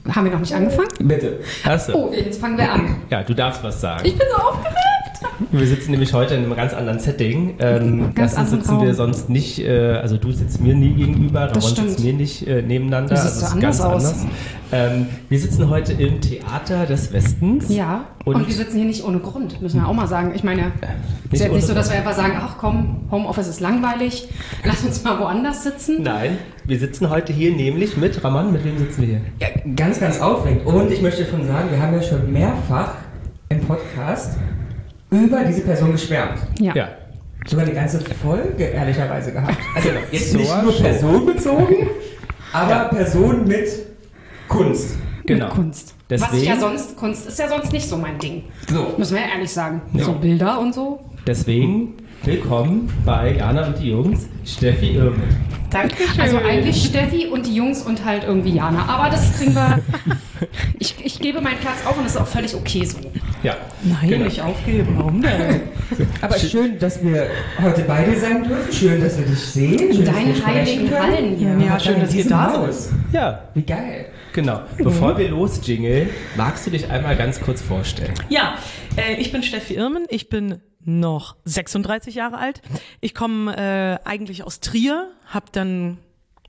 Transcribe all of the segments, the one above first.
Haben wir noch nicht angefangen? Bitte. Hast du? Oh, jetzt fangen wir an. Ja, du darfst was sagen. Ich bin so aufgeregt. Wir sitzen nämlich heute in einem ganz anderen Setting. Erstens sitzen wir sonst nicht, also du sitzt mir nie gegenüber, Ramon sitzt mir nicht nebeneinander. Du siehst also so anders aus. Wir sitzen heute im Theater des Westens. Ja, und wir sitzen hier nicht ohne Grund, müssen wir auch mal sagen. Ich meine, es ist jetzt nicht so, dass wir einfach sagen, ach komm, Homeoffice ist langweilig, lass uns mal woanders sitzen. Nein, wir sitzen heute hier nämlich mit, Ramon, mit wem sitzen wir hier? Ja, ganz, ganz aufregend. Und ich möchte schon sagen, wir haben ja schon mehrfach im Podcast über diese Person geschwärmt. Ja. Sogar eine ganze Folge ehrlicherweise gehabt. Also jetzt So nicht nur schon. personenbezogen, aber Personen mit Kunst. Genau. Mit Kunst. Deswegen- Was ich ja sonst, Kunst ist ja sonst nicht so mein Ding. So. Müssen wir ja ehrlich sagen. Ja. So Bilder und so. Deswegen willkommen bei Jana und die Jungs, Steffi Irmen. Dankeschön. Also eigentlich Steffi und die Jungs und halt irgendwie Jana. Aber das kriegen wir. Ich gebe meinen Platz auf und das ist auch völlig okay so. Ja, Nein, genau. nicht aufgeben. Warum denn? Aber schön, dass wir heute beide sein dürfen. Schön, dass wir dich sehen. Schön, In dass wir deinen sprechen heiligen können. Hallen hier. Ja, schön, dass ihr da seid. Haus. Ja, Wie geil. genau. Bevor wir losjingeln, magst du dich einmal ganz kurz vorstellen? Ja, ich bin Steffi Irmen. Ich bin noch 36 Jahre alt. Ich komme eigentlich aus Trier, habe dann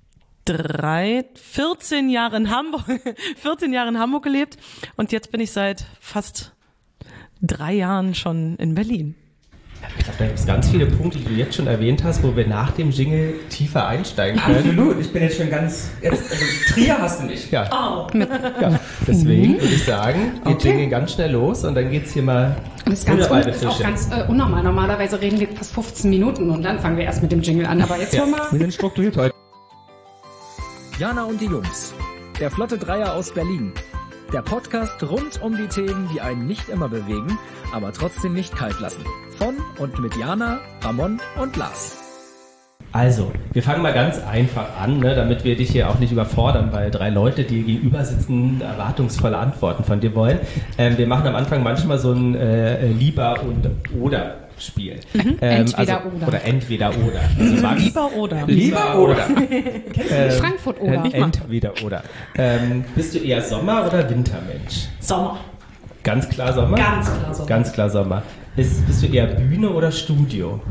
14 Jahre in Hamburg gelebt und jetzt bin ich seit fast 3 Jahren schon in Berlin. Ich glaube, da gibt es ganz viele Punkte, die du jetzt schon erwähnt hast, wo wir nach dem Jingle tiefer einsteigen können. Absolut. Ich bin jetzt schon ganz. Also, Trier hast du nicht. Ja, Oh. ja. Deswegen würde ich sagen, wir jingeln ganz schnell los und dann geht's hier mal Und das ist, ganz wunderbar ist auch ganz unnormal. Normalerweise reden wir fast 15 Minuten und dann fangen wir erst mit dem Jingle an. Aber jetzt Ja. hören wir. Wir sind strukturiert heute. Jana und die Jungs. Der Flotte Dreier aus Berlin. Der Podcast rund um die Themen, die einen nicht immer bewegen, aber trotzdem nicht kalt lassen. Von und mit Jana, Ramon und Lars. Also, wir fangen mal ganz einfach an, ne, damit wir dich hier auch nicht überfordern, weil 3 Leute, die gegenüber sitzen, erwartungsvolle Antworten von dir wollen. Wir machen am Anfang manchmal so ein Lieber- und Oder-Spiel. Entweder oder. Oder entweder oder. Also Max, Lieber oder? Lieber oder? Frankfurt oder? Entweder oder. Bist du eher Sommer- oder Wintermensch? Sommer. Ganz klar Sommer? Ganz klar Sommer. Ganz klar Sommer. Bist du eher Bühne oder Studio?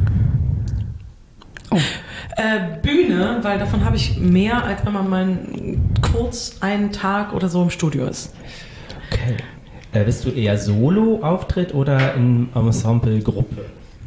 Bühne, weil davon habe ich mehr, als wenn man mal kurz einen Tag oder so im Studio ist. Okay. Bist du eher Solo-Auftritt oder in Ensemble-Gruppe?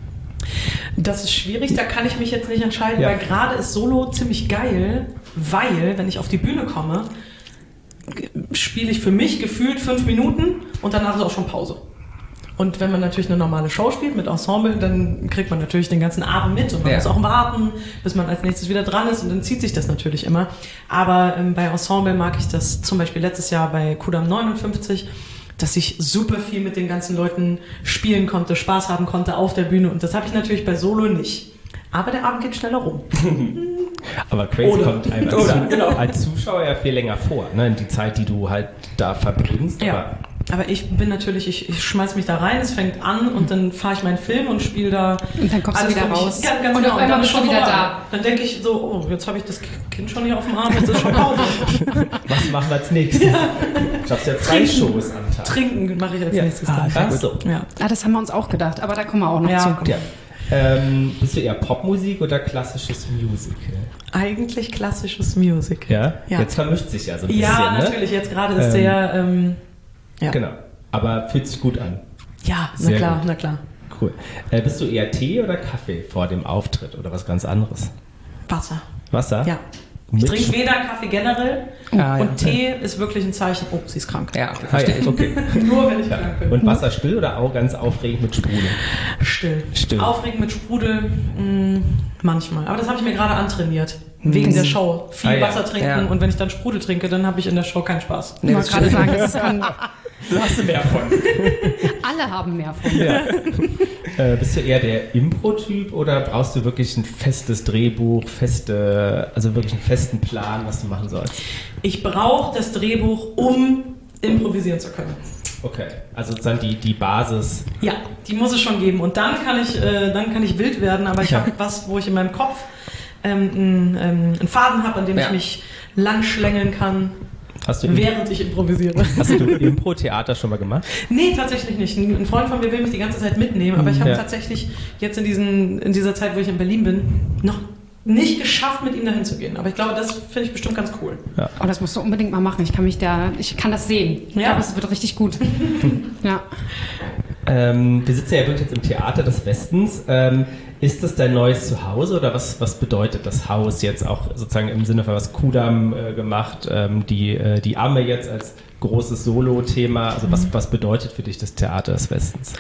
Das ist schwierig, da kann ich mich jetzt nicht entscheiden, Ja. weil gerade ist Solo ziemlich geil, weil, wenn ich auf die Bühne komme, spiele ich für mich gefühlt 5 Minuten und danach ist auch schon Pause. Und wenn man natürlich eine normale Show spielt mit Ensemble, dann kriegt man natürlich den ganzen Abend mit und man Ja. muss auch warten, bis man als nächstes wieder dran ist und dann zieht sich das natürlich immer. Aber bei Ensemble mag ich das zum Beispiel letztes Jahr bei Kudam 59, dass ich super viel mit den ganzen Leuten spielen konnte, Spaß haben konnte auf der Bühne und das habe ich natürlich bei Solo nicht. Aber der Abend geht schneller rum. Aber Crazy Oder. kommt einem als Zuschauer ja viel länger vor, ne? In die Zeit, die du halt da verbringst. Ja. Aber ich bin natürlich, ich schmeiß mich da rein, es fängt an und dann fahre ich meinen Film und spiele da. Und dann kommst du alles wieder für mich. raus. Ganz Und genau. auf einmal dann bist ist du wieder vorbei. da. Dann denke ich so, oh, jetzt habe ich das Kind schon hier auf dem Arm, jetzt ist schon Pause. Was machen wir als nächstes? Ich habe ja 2 Shows am Tag. Trinken mache ich als Ja. nächstes dann. Ach so. Ja. Ah, das haben wir uns auch gedacht, aber da kommen wir auch noch Ja, zu. komm. Ja. Bist du eher Popmusik oder klassisches Musical? Eigentlich klassisches Music. Ja? Ja. Jetzt vermischt sich ja so ein bisschen, Ja, ne? natürlich. Jetzt gerade ist der. Ja. Genau. Aber fühlt sich gut an. Ja, Sehr na klar, gut. na klar. Cool. Bist du eher Tee oder Kaffee vor dem Auftritt oder was ganz anderes? Wasser. Wasser? Ja. Mit Ich trinke weder Kaffee generell Ah, ja. und Tee ist wirklich ein Zeichen, oh, sie ist krank. Ja, Ah, verstehe ja, ich. okay. Nur wenn ich krank bin. Und Wasser still oder auch ganz aufregend mit Sprudel? Still. Still. Aufregend mit Sprudel, manchmal. Aber das habe ich mir gerade antrainiert. Wegen der Show. Viel Ah, ja. Wasser trinken Ja. und wenn ich dann Sprudel trinke, dann habe ich in der Show keinen Spaß. Ich wollte gerade sagen, das kann, Du hast du mehr von. alle haben mehr von. Ja. Bist du eher der Impro-Typ oder brauchst du wirklich ein festes Drehbuch, also wirklich einen festen Plan, was du machen sollst? Ich brauche das Drehbuch, um improvisieren zu können. Okay, also dann die Basis. Ja, die muss es schon geben. Und dann kann ich wild werden, aber ich Ja. habe was, wo ich in meinem Kopf einen Faden habe, an dem Ja. ich mich lang schlängeln kann. während ich improvisiere. Hast du Impro-Theater schon mal gemacht? Nee, tatsächlich nicht. Ein Freund von mir will mich die ganze Zeit mitnehmen, aber ich habe tatsächlich jetzt in dieser Zeit, wo ich in Berlin bin, noch nicht geschafft, mit ihm dahin zu gehen. Aber ich glaube, das finde ich bestimmt ganz cool. Ja. Oh, das musst du unbedingt mal machen. Ich kann das sehen. Ich glaube, es wird richtig gut. Ja. Wir sitzen ja wirklich jetzt im Theater des Westens. Ist das dein neues Zuhause oder was bedeutet das Haus jetzt auch sozusagen im Sinne von was Kudam gemacht, die Amme jetzt als großes Solo-Thema? Also was bedeutet für dich das Theater des Westens?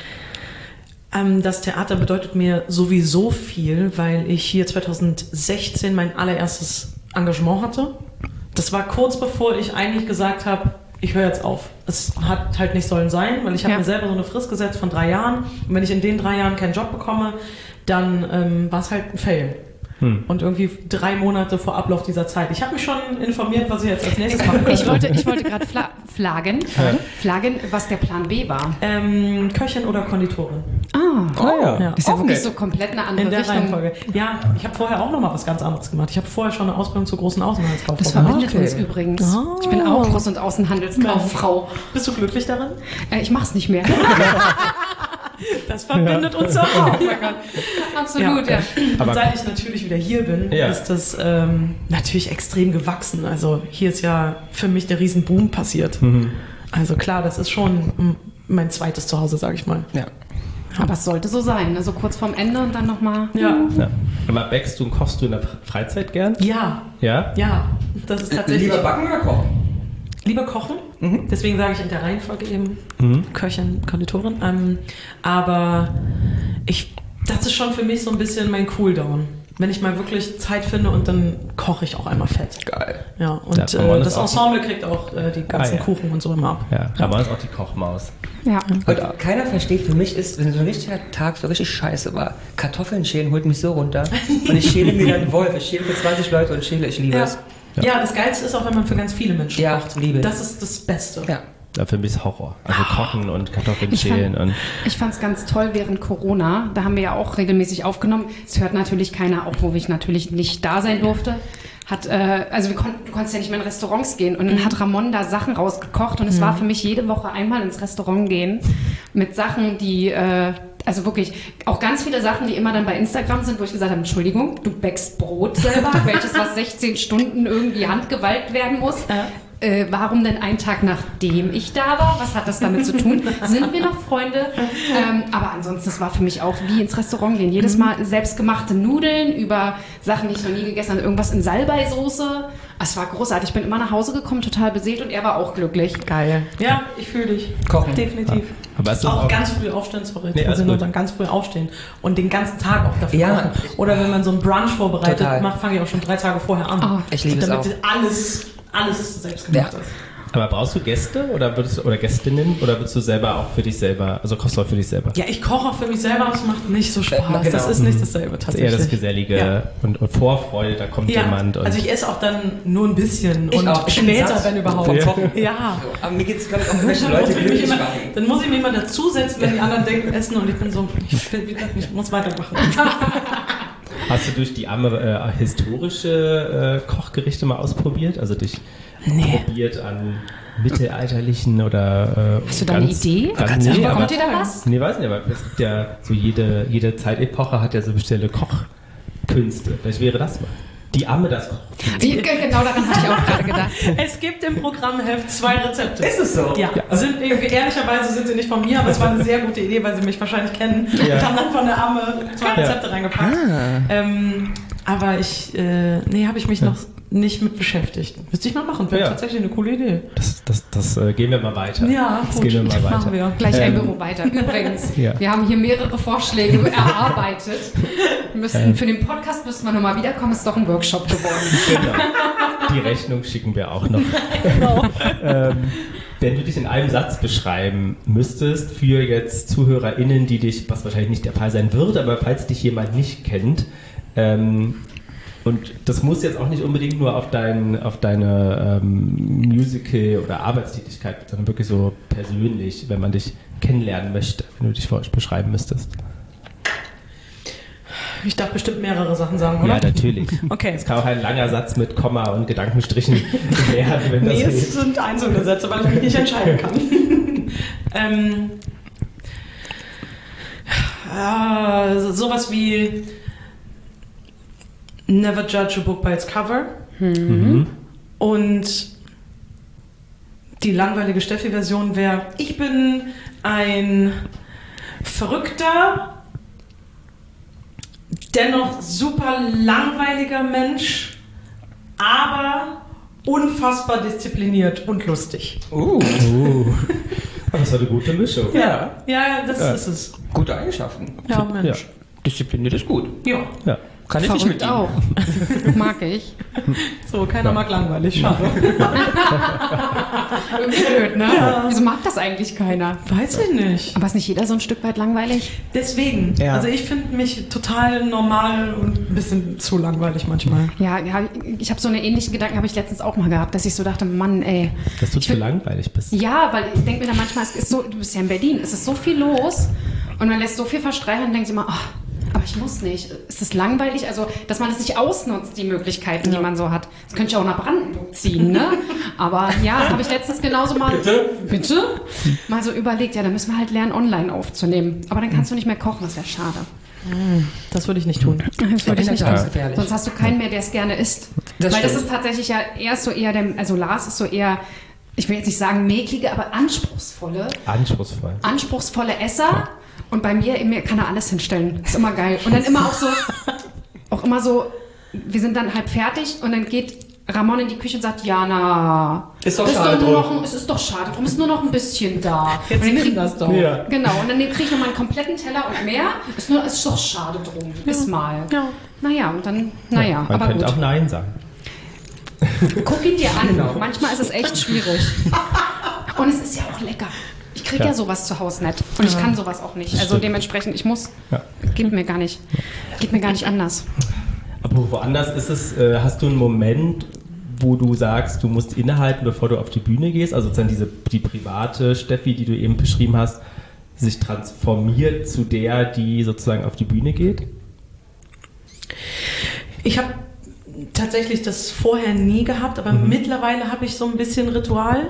Das Theater bedeutet mir sowieso viel, weil ich hier 2016 mein allererstes Engagement hatte. Das war kurz bevor ich eigentlich gesagt habe, ich höre jetzt auf. Es hat halt nicht sollen sein, weil ich habe mir selber so eine Frist gesetzt von 3 Jahren. Und wenn ich in den 3 Jahren keinen Job bekomme, dann war es halt ein Fail. Und irgendwie 3 Monate vor Ablauf dieser Zeit. Ich habe mich schon informiert, was ich jetzt als nächstes machen könnte. Ich wollte gerade flaggen, was der Plan B war. Köchin oder Konditorin. Ja. Das ist ja Okay. wirklich so komplett eine andere In der Richtung. Reihenfolge. Ja, ich habe vorher auch noch mal was ganz anderes gemacht. Ich habe vorher schon eine Ausbildung zur großen Außenhandelskauffrau Das gemacht. verbindet uns übrigens. Ich bin auch Groß- und Außenhandelskauffrau. Bist du glücklich darin? Ich mach's nicht mehr. Das verbindet uns auch. Oh mein Gott. Absolut, ja. Und seit ich natürlich wieder hier bin, ist das natürlich extrem gewachsen. Also hier ist ja für mich der Riesenboom passiert. Also klar, das ist schon mein zweites Zuhause, sage ich mal. Ja. Aber es sollte so sein, ne? So kurz vorm Ende und dann nochmal. Ja. Aber backst du und kochst du in der Freizeit gern? Ja. Ja? Ja, das ist tatsächlich... Lieber backen oder kochen? Lieber kochen, deswegen sage ich in der Reihenfolge eben Köchin, Konditorin. Aber das ist schon für mich so ein bisschen mein Cooldown. Wenn ich mal wirklich Zeit finde und dann koche ich auch einmal fett. Geil. Ja, und das Ensemble kriegt auch die ganzen Kuchen und so immer ab. Ja, aber ist auch die Kochmaus. Ja. Und keiner versteht, für mich ist, wenn so ein richtiger Tag so richtig scheiße war, Kartoffeln schälen holt mich so runter. Und ich schäle mir dann Wolf. Ich schäle für 20 Leute und schäle, ich liebe es. Ja, das Geilste ist auch, wenn man für ganz viele Menschen kocht. Liebe ich. Das ist das Beste. Ja. Ja, für mich ist Horror. Also Kochen und Kartoffeln schälen. Ich fand es ganz toll während Corona. Da haben wir ja auch regelmäßig aufgenommen. Es hört natürlich keiner, auch wo ich natürlich nicht da sein durfte. Du konntest ja nicht mehr in Restaurants gehen. Und dann hat Ramon da Sachen rausgekocht. Und es war für mich jede Woche einmal ins Restaurant gehen mit Sachen, die... also wirklich, auch ganz viele Sachen, die immer dann bei Instagram sind, wo ich gesagt habe, Entschuldigung, du backst Brot selber, was 16 Stunden irgendwie handgewalkt werden muss. Warum denn einen Tag nachdem ich da war? Was hat das damit zu tun? Sind wir noch Freunde? Aber ansonsten, das war für mich auch wie ins Restaurant gehen. Jedes Mal selbstgemachte Nudeln über Sachen, die ich noch nie gegessen habe. Irgendwas in Salbei-Soße. Es war großartig. Ich bin immer nach Hause gekommen, total beseelt und er war auch glücklich. Geil. Ja, ich fühle dich. Kochen. Definitiv. Ja. Aber ist das auch ganz früh aufstehen, dann ganz früh aufstehen und den ganzen Tag auch dafür kochen. Oder wenn man so einen Brunch vorbereitet macht, fange ich auch schon 3 Tage vorher an. Ich liebe es auch. Damit alles selbst gemacht ist. Aber brauchst du Gäste oder Gästinnen oder würdest du selber auch für dich selber, also kochst du auch für dich selber? Ja, ich koche auch für mich selber, das macht nicht so Spaß. Genau. Das ist nicht dasselbe tatsächlich. Eher das Gesellige und Vorfreude, da kommt jemand. Und also ich esse auch dann nur ein bisschen und später, wenn überhaupt. Ja. So, aber mir geht es, glaube ich, auch welche Leute glücklich machen. Dann muss ich mich immer dazusetzen, wenn die anderen denken, essen und ich bin so, ich muss weitermachen. Hast du durch die Amme historische Kochgerichte mal ausprobiert? Also dich probiert an mittelalterlichen oder hast du da eine Idee? Kommt dir da was? Nee, weiß nicht, aber es gibt ja so jede Zeitepoche hat ja so bestimmte Kochkünste. Vielleicht wäre das mal. Die Amme das Koch. Genau daran hatte ich auch gerade gedacht. Es gibt im Programmheft 2 Rezepte. Ist es so? Ja. Ehrlicherweise sind sie nicht von mir, aber es war eine sehr gute Idee, weil sie mich wahrscheinlich kennen. Und haben dann von der Amme 2 Rezepte reingepackt. Aber habe ich mich noch nicht mit beschäftigt. Müsste ich mal machen, wäre tatsächlich eine coole Idee. Das gehen wir mal weiter. Ja, das gehen wir mal weiter. Machen wir. Gleich ein Büro weiter. Übrigens, wir haben hier mehrere Vorschläge erarbeitet. Für den Podcast müssten wir nochmal wiederkommen, ist doch ein Workshop geworden. Genau. Die Rechnung schicken wir auch noch. Genau. Wenn du dich in einem Satz beschreiben müsstest für jetzt ZuhörerInnen, die dich, was wahrscheinlich nicht der Fall sein wird, aber falls dich jemand nicht kennt, und das muss jetzt auch nicht unbedingt nur auf deine Musical- oder Arbeitstätigkeit, sondern wirklich so persönlich, wenn man dich kennenlernen möchte, wenn du dich beschreiben müsstest. Ich darf bestimmt mehrere Sachen sagen, oder? Ja, natürlich. Okay. Es kann auch ein langer Satz mit Komma und Gedankenstrichen werden, wenn das Nee, es hilft. sind einzelne Sätze, weil ich mich nicht entscheiden kann. Sowas wie Never judge a book by its cover. Und die langweilige Steffi-Version wäre: Ich bin ein verrückter, dennoch super langweiliger Mensch, aber unfassbar diszipliniert und lustig. Das war eine gute Mischung. Ja, das ist es. Gute Eigenschaften. Ja, Mensch. Ja. Diszipliniert ist gut. Ja. Ja. Kann ich nicht mit Verrückt ihm. auch. Mag ich. So, keiner mag langweilig. Schade. Irgendwie blöd, ne? Wieso mag das eigentlich keiner? Weiß ich nicht. Aber ist nicht jeder so ein Stück weit langweilig? Deswegen. Ja. Also ich finde mich total normal und ein bisschen zu langweilig manchmal. Ja, ich habe so einen ähnlichen Gedanken, habe ich letztens auch mal gehabt, dass ich so dachte, Mann, ey. Dass du zu langweilig bist. Ja, weil ich denke mir dann manchmal, es ist so, du bist ja in Berlin, es ist so viel los und man lässt so viel verstreichen und denkt sich immer, aber ich muss nicht. Ist das langweilig? Also, dass man es nicht ausnutzt, die Möglichkeiten, die man so hat. Das könnte ich auch nach Brandenburg ziehen, ne? Aber ja, habe ich letztens genauso mal... Bitte? Mal so überlegt, ja, dann müssen wir halt lernen, online aufzunehmen. Aber dann kannst du nicht mehr kochen, das wäre schade. Das würde ich nicht tun. Das würde ich nicht ganz tun. gefährlich. Sonst hast du keinen mehr, der es gerne isst. Das Weil das stimmt. ist tatsächlich ja erst so eher also Lars ist so eher, ich will jetzt nicht sagen mäklige, aber anspruchsvolle Esser. Und bei mir kann er alles hinstellen. Ist immer geil. Und dann immer auch so, wir sind dann halb fertig und dann geht Ramon in die Küche und sagt, Jana, Ist doch schade drum. Es ist doch schade drum, ist nur noch ein bisschen da. Jetzt und dann nimm das doch. Ja. Genau, und dann kriege ich nochmal einen kompletten Teller und mehr. Es ist doch schade drum. Iss mal. Ja. Naja, und dann, Man aber könnte gut. auch Nein sagen. Guck ihn dir an. Manchmal ist es echt schwierig. Und es ist ja auch lecker. Ich kriege ja sowas zu Hause nicht. Und ich kann sowas auch nicht. Also Stimmt. dementsprechend, ich muss. Ja. Geht mir gar nicht anders. Aber woanders ist es, hast du einen Moment, wo du sagst, du musst innehalten, bevor du auf die Bühne gehst? Also sozusagen die private Steffi, die du eben beschrieben hast, sich transformiert zu der, die sozusagen auf die Bühne geht? Ich habe tatsächlich das vorher nie gehabt, aber mittlerweile habe ich so ein bisschen Ritual.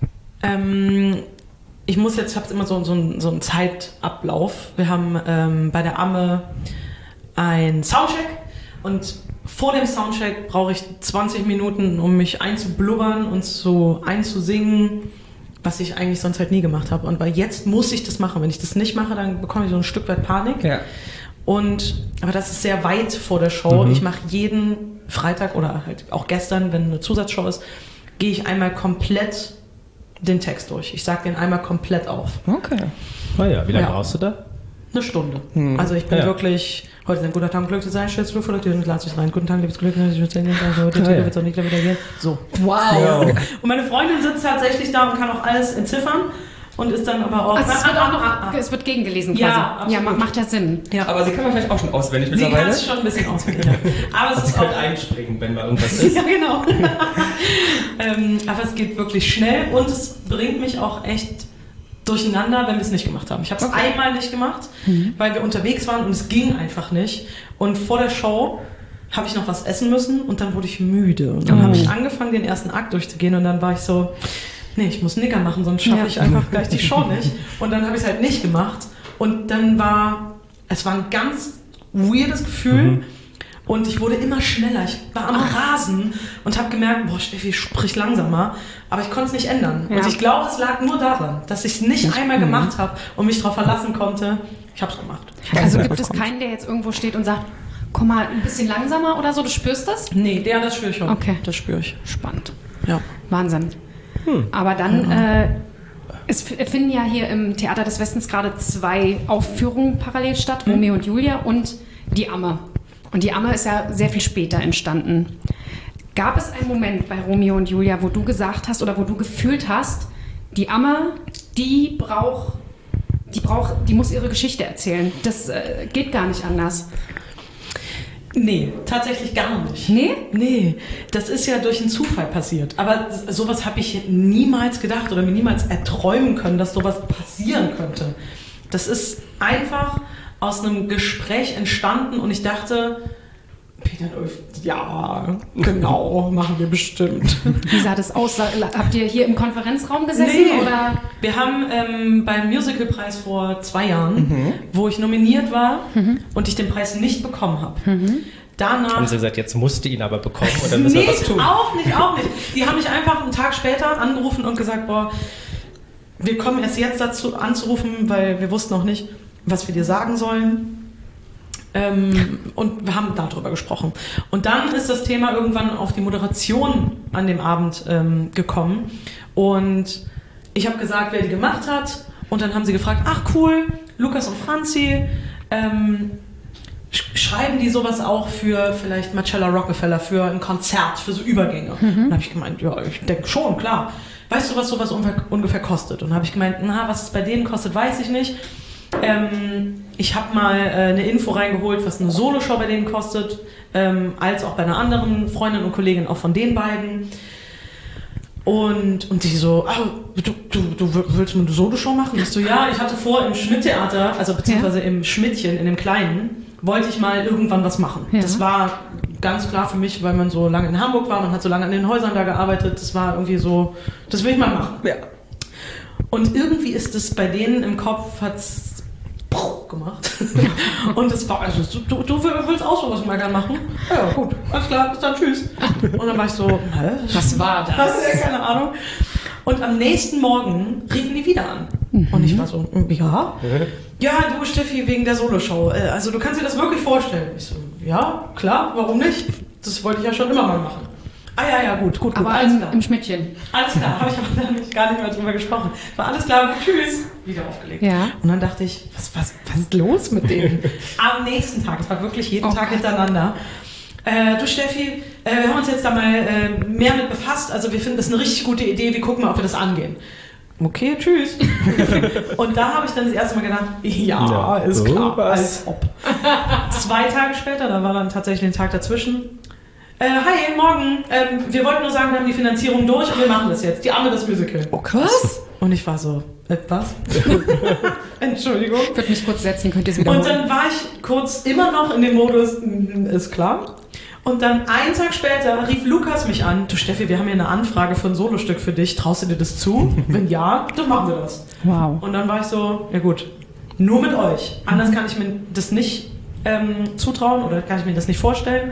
Ich habe immer so einen Zeitablauf. Wir haben bei der Amme einen Soundcheck und vor dem Soundcheck brauche ich 20 Minuten, um mich einzublubbern und einzusingen, was ich eigentlich sonst halt nie gemacht habe. Und jetzt muss ich das machen. Wenn ich das nicht mache, dann bekomme ich so ein Stück weit Panik. Ja. Aber das ist sehr weit vor der Show. Ich mache jeden Freitag oder halt auch gestern, wenn eine Zusatzshow ist, gehe ich einmal komplett den Text durch. Ich sage den einmal komplett auf. Okay. Oh ja, wie lange Ja. brauchst du da? Eine Stunde. Also ich bin wirklich, heute ist ein guter Tag, Glück zu sein, stellst du vor der Tür und lass dich rein. Guten Tag, liebes Glück, ich würde sagen, also die Tür wird es auch nicht gleich wieder gehen. So. Wow. Und meine Freundin sitzt tatsächlich da und kann auch alles entziffern und ist dann aber auch... Also es wird gegengelesen quasi. Ja, absolut. Ja, macht ja Sinn. Aber sie kann man vielleicht auch schon auswendig Sie mittlerweile. kann es schon ein bisschen auswendig. Ja. Aber es Sie ist können auch... einspringen, wenn mal irgendwas ist. Ja, genau. Aber es geht wirklich schnell und es bringt mich auch echt durcheinander, wenn wir es nicht gemacht haben. Ich habe es einmal nicht gemacht, weil wir unterwegs waren und es ging einfach nicht. Und vor der Show habe ich noch was essen müssen und dann wurde ich müde. Und dann habe ich angefangen, den ersten Akt durchzugehen und dann war ich so, nee, ich muss Nicker machen, sonst schaffe ich einfach gleich die Show nicht. Und dann habe ich es halt nicht gemacht. Und dann es war ein ganz weirdes Gefühl. Und ich wurde immer schneller. Ich war am Rasen und habe gemerkt, boah, Steffi, sprich langsamer. Aber ich konnte es nicht ändern. Ja. Und ich glaube, es lag nur daran, dass ich es nicht einmal gemacht habe und mich darauf verlassen konnte. Ich habe es gemacht. Also gibt es keinen, der jetzt irgendwo steht und sagt, komm mal ein bisschen langsamer oder so, du spürst das? Nee, das spüre ich schon. Okay. Das spüre ich. Spannend. Ja. Wahnsinn. Aber dann, es finden ja hier im Theater des Westens gerade 2 Aufführungen parallel statt, Romeo und Julia und Die Amme. Und Die Amme ist ja sehr viel später entstanden. Gab es einen Moment bei Romeo und Julia, wo du gesagt hast oder wo du gefühlt hast, die Amme, die muss ihre Geschichte erzählen. Das geht gar nicht anders. Nee, tatsächlich gar nicht. Nee? Nee, das ist ja durch einen Zufall passiert. Aber sowas habe ich niemals gedacht oder mir niemals erträumen können, dass sowas passieren könnte. Das ist einfach aus einem Gespräch entstanden und ich dachte, Peter Dolf, ja, genau, machen wir bestimmt. Wie sah das aus? Habt ihr hier im Konferenzraum gesessen? Nee. Oder? Wir haben beim Musicalpreis vor 2 Jahren, wo ich nominiert war und ich den Preis nicht bekommen habe. Danach Haben sie gesagt, jetzt musst du ihn aber bekommen und dann müssen wir was tun. auch nicht. Die haben mich einfach einen Tag später angerufen und gesagt, boah, wir kommen erst jetzt dazu anzurufen, weil wir wussten noch nicht, was wir dir sagen sollen. Und wir haben darüber gesprochen. Und dann ist das Thema irgendwann auf die Moderation an dem Abend gekommen. Und ich habe gesagt, wer die gemacht hat. Und dann haben sie gefragt, ach cool, Lukas und Franzi, schreiben die sowas auch für vielleicht Marcella Rockefeller, für ein Konzert, für so Übergänge? Und dann habe ich gemeint, ja, ich denke schon, klar. Weißt du, was sowas ungefähr kostet? Und dann habe ich gemeint, was es bei denen kostet, weiß ich nicht. Ich habe mal eine Info reingeholt, was eine Soloshow bei denen kostet, als auch bei einer anderen Freundin und Kollegin, auch von den beiden. Und die so, du willst eine Soloshow machen? Ich so, ja, ich hatte vor im Schmidt-Theater, also beziehungsweise im Schmidtchen, in dem Kleinen, wollte ich mal irgendwann was machen. Ja. Das war ganz klar für mich, weil man so lange in Hamburg war, man hat so lange an den Häusern da gearbeitet, das war irgendwie so, das will ich mal machen. Ja. Und irgendwie ist es bei denen im Kopf, hat's gemacht. Und es war, also du willst auch sowas mal gerne machen? Ja, gut, alles klar, bis dann, tschüss. Und dann war ich so, was war das? Ja, keine Ahnung. Und am nächsten Morgen riefen die wieder an. Und ich war so, ja, du Steffi, wegen der Soloshow. Also du kannst dir das wirklich vorstellen. Ich so, ja, klar, warum nicht? Das wollte ich ja schon immer mal machen. Ja, gut. Aber alles klar. Im Schmidtchen. Alles klar, habe ich aber gar nicht mehr drüber gesprochen. War alles klar, tschüss. Wieder aufgelegt. Ja. Und dann dachte ich, was ist los mit denen? Am nächsten Tag, es war wirklich jeden Tag hintereinander. Du Steffi, wir haben uns jetzt da mal mehr mit befasst. Also wir finden das eine richtig gute Idee. Wir gucken mal, ob wir das angehen. Okay, tschüss. Und da habe ich dann das erste Mal gedacht, ja ist klar, als ob. 2 Tage später, da war dann tatsächlich ein Tag dazwischen. Hi, morgen. Wir wollten nur sagen, wir haben die Finanzierung durch und wir machen das jetzt. Die Arme das Musical. Oh, krass. Und ich war so, was? Entschuldigung. Ich würde mich kurz setzen, könnt ihr es wiederholen. Und dann war ich kurz immer noch in dem Modus, ist klar. Und dann einen Tag später rief Lukas mich an, du Steffi, wir haben hier eine Anfrage für ein Solostück für dich, traust du dir das zu? Wenn ja, dann machen wir das. Wow. Und dann war ich so, ja gut, nur mit euch. Anders kann ich mir das nicht zutrauen oder kann ich mir das nicht vorstellen.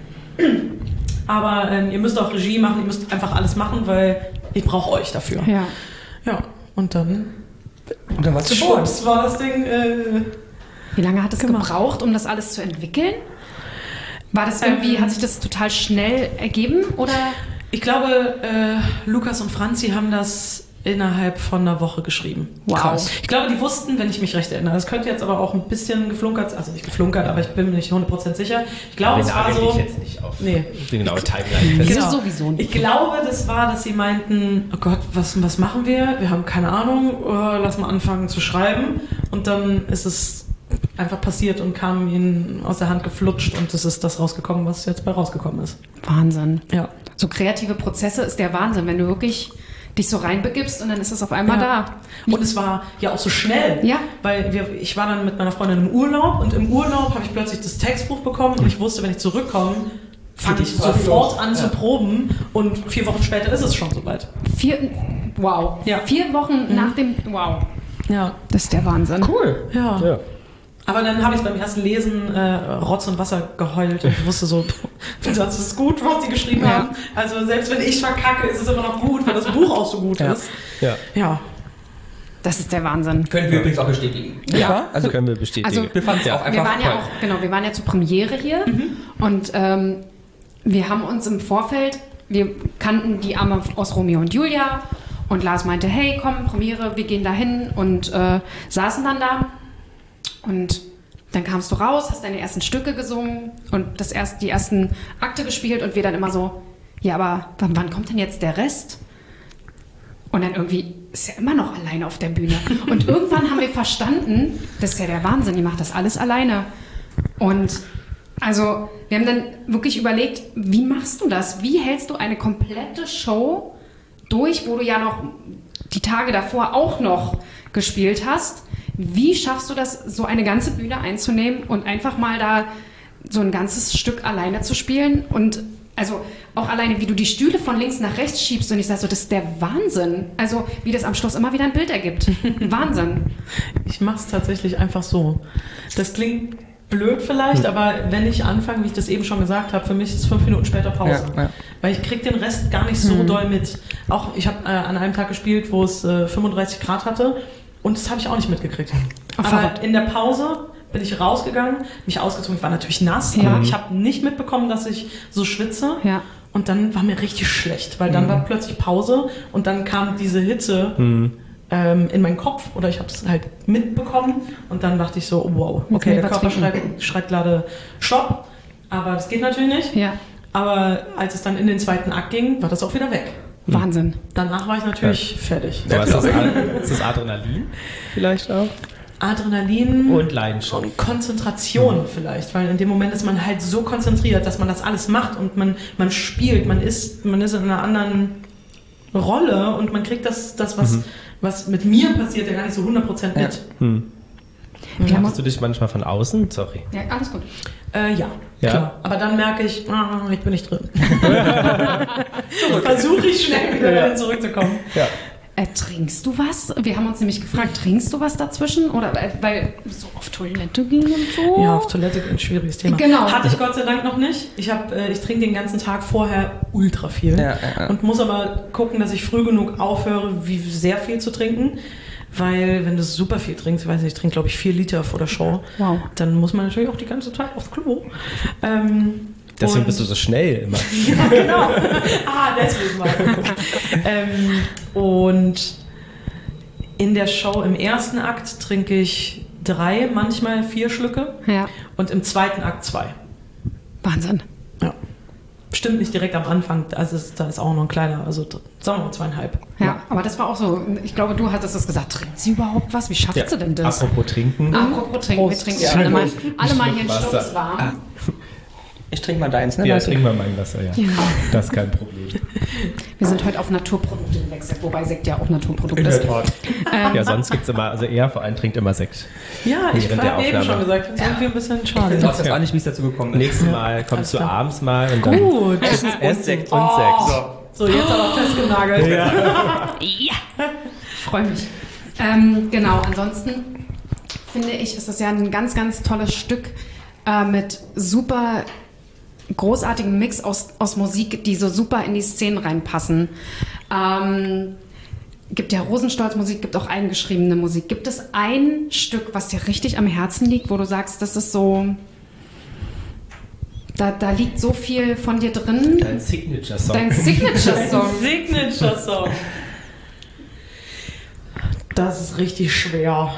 Aber ihr müsst auch Regie machen, ihr müsst einfach alles machen, weil ich brauche euch dafür. Ja, und dann war es geboren. War das Ding. Wie lange hat es gebraucht, um das alles zu entwickeln? War das irgendwie, hat sich das total schnell ergeben? Oder? Ich glaube, Lukas und Franzi haben das innerhalb von einer Woche geschrieben. Wow. Krass. Ich glaube, die wussten, wenn ich mich recht erinnere, das könnte jetzt aber auch ein bisschen geflunkert, also nicht geflunkert, aber ich bin mir nicht 100% sicher. Ich glaube, es war so... Ich jetzt nicht auf die genaue Timeline fest. Genau. Sowieso nicht. Ich glaube, das war, dass sie meinten, oh Gott, was machen wir? Wir haben keine Ahnung, lass mal anfangen zu schreiben. Und dann ist es einfach passiert und kam ihnen aus der Hand geflutscht und es ist das rausgekommen, was jetzt bei rausgekommen ist. Wahnsinn. Ja. So kreative Prozesse ist der Wahnsinn, wenn du wirklich dich so reinbegibst und dann ist es auf einmal da. Und es war ja auch so schnell, weil ich war dann mit meiner Freundin im Urlaub und im Urlaub habe ich plötzlich das Textbuch bekommen und ich wusste, wenn ich zurückkomme, fange ich sofort an zu proben und 4 Wochen später ist es schon soweit. 4 Wochen nach dem... Wow. Ja. Das ist der Wahnsinn. Cool. Ja. Aber dann habe ich beim ersten Lesen Rotz und Wasser geheult und ich wusste so, das ist gut, was die geschrieben haben. Also selbst wenn ich verkacke, ist es immer noch gut, weil das Buch auch so gut ist. Ja. Das ist der Wahnsinn. Können wir übrigens auch bestätigen. Ja, also können wir bestätigen. Also, wir fanden es auch einfach wir waren ja zur Premiere hier und wir haben uns im Vorfeld, wir kannten die Arme aus Romeo und Julia und Lars meinte, hey, komm, Premiere, wir gehen da hin und saßen dann da. Und dann kamst du raus, hast deine ersten Stücke gesungen und die ersten Akte gespielt und wir dann immer so, ja, aber wann kommt denn jetzt der Rest? Und dann irgendwie ist er immer noch alleine auf der Bühne. Und irgendwann haben wir verstanden, das ist ja der Wahnsinn, ihr macht das alles alleine. Und also wir haben dann wirklich überlegt, wie machst du das? Wie hältst du eine komplette Show durch, wo du ja noch die Tage davor auch noch gespielt hast? Wie schaffst du das, so eine ganze Bühne einzunehmen und einfach mal da so ein ganzes Stück alleine zu spielen? Und also auch alleine, wie du die Stühle von links nach rechts schiebst und ich sage so, das ist der Wahnsinn. Also wie das am Schluss immer wieder ein Bild ergibt. Wahnsinn. Ich mache es tatsächlich einfach so. Das klingt blöd vielleicht, aber wenn ich anfange, wie ich das eben schon gesagt habe, für mich ist 5 Minuten später Pause. Ja. Weil ich kriege den Rest gar nicht so doll mit. Auch ich habe an einem Tag gespielt, wo es 35 Grad hatte und das habe ich auch nicht mitgekriegt. Aber in der Pause bin ich rausgegangen, mich ausgezogen, ich war natürlich nass, aber ich habe nicht mitbekommen, dass ich so schwitze. Ja. Und dann war mir richtig schlecht, weil dann war plötzlich Pause und dann kam diese Hitze in meinen Kopf oder ich habe es halt mitbekommen und dann dachte ich so, wow, okay, der Körper schreit gerade Stopp, aber das geht natürlich nicht. Ja. Aber als es dann in den zweiten Akt ging, war das auch wieder weg. Wahnsinn. Danach war ich natürlich fertig. Aber ist das Adrenalin vielleicht auch? Adrenalin und Leidenschaft. Und Konzentration vielleicht, weil in dem Moment ist man halt so konzentriert, dass man das alles macht und man spielt, man ist in einer anderen Rolle und man kriegt das was mit mir passiert, ja gar nicht so 100% mit. Kennst du dich manchmal von außen? Sorry. Ja, alles gut. Ja, klar. Aber dann merke ich, ich bin nicht drin. Versuche ich schnell wieder zurückzukommen. Ja. Trinkst du was? Wir haben uns nämlich gefragt, trinkst du was dazwischen? Oder weil so auf Toilette gehen und so? Ja, auf Toilette ist ein schwieriges Thema. Genau. Hatte ich Gott sei Dank noch nicht. Ich trinke den ganzen Tag vorher ultra viel. Ja. Und muss aber gucken, dass ich früh genug aufhöre, wie sehr viel zu trinken. Weil wenn du super viel trinkst, ich trinke glaube ich 4 Liter vor der Show, dann muss man natürlich auch die ganze Zeit aufs Klo. Deswegen bist du so schnell immer. Ja, genau. Deswegen war es. Und in der Show im ersten Akt trinke ich 3, manchmal 4 Schlücke. Ja. Und im zweiten Akt 2. Wahnsinn. Ja. Bestimmt nicht direkt am Anfang, also da ist auch noch ein kleiner, also sagen wir mal 2,5. Ja, aber das war auch so, ich glaube, du hattest das gesagt, trinkt sie überhaupt was? Wie schafft sie denn das? Apropos trinken. Apropos trinken, wir trinken alle mal hier einen Schluck, ist warm. Ich trinke mal deins, ne? Ja, trink mal mein Wasser, ja. Das ist kein Problem. Wir sind heute auf Naturprodukte gewechselt, wobei Sekt ja auch Naturprodukt In ist. der Tat. Ja, sonst gibt es immer, also er vor allem trinkt immer Sekt. Ja, ich habe eben schon gesagt, das ist irgendwie ein bisschen schade. Ich weiß jetzt auch nicht, wie es dazu gekommen ist. Nächstes Mal kommst du abends mal und dann Gut. Essen und Sekt. So, jetzt aber festgenagelt. Ja, ich freue mich. Genau, ansonsten finde ich, ist das ja ein ganz, ganz tolles Stück mit super großartigen Mix aus Musik, die so super in die Szenen reinpassen. Gibt ja Rosenstolz-Musik, gibt auch eingeschriebene Musik. Gibt es ein Stück, was dir richtig am Herzen liegt, wo du sagst, das ist so, da liegt so viel von dir drin? Dein Signature-Song. Dein Signature-Song. Signature-Song. Das ist richtig schwer.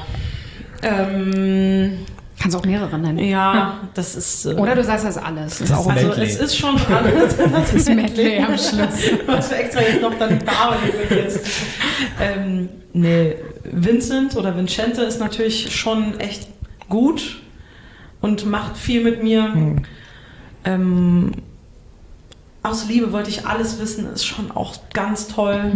Kannst auch mehrere nennen. Ja, das ist... Oder du sagst das alles. Das ist auch also Medley. es ist schon alles. Das ist Medley am Schluss. Was für extra jetzt noch dann bearbeitet wird jetzt. Vincent oder Vincente ist natürlich schon echt gut und macht viel mit mir. Aus Liebe wollte ich alles wissen, ist schon auch ganz toll.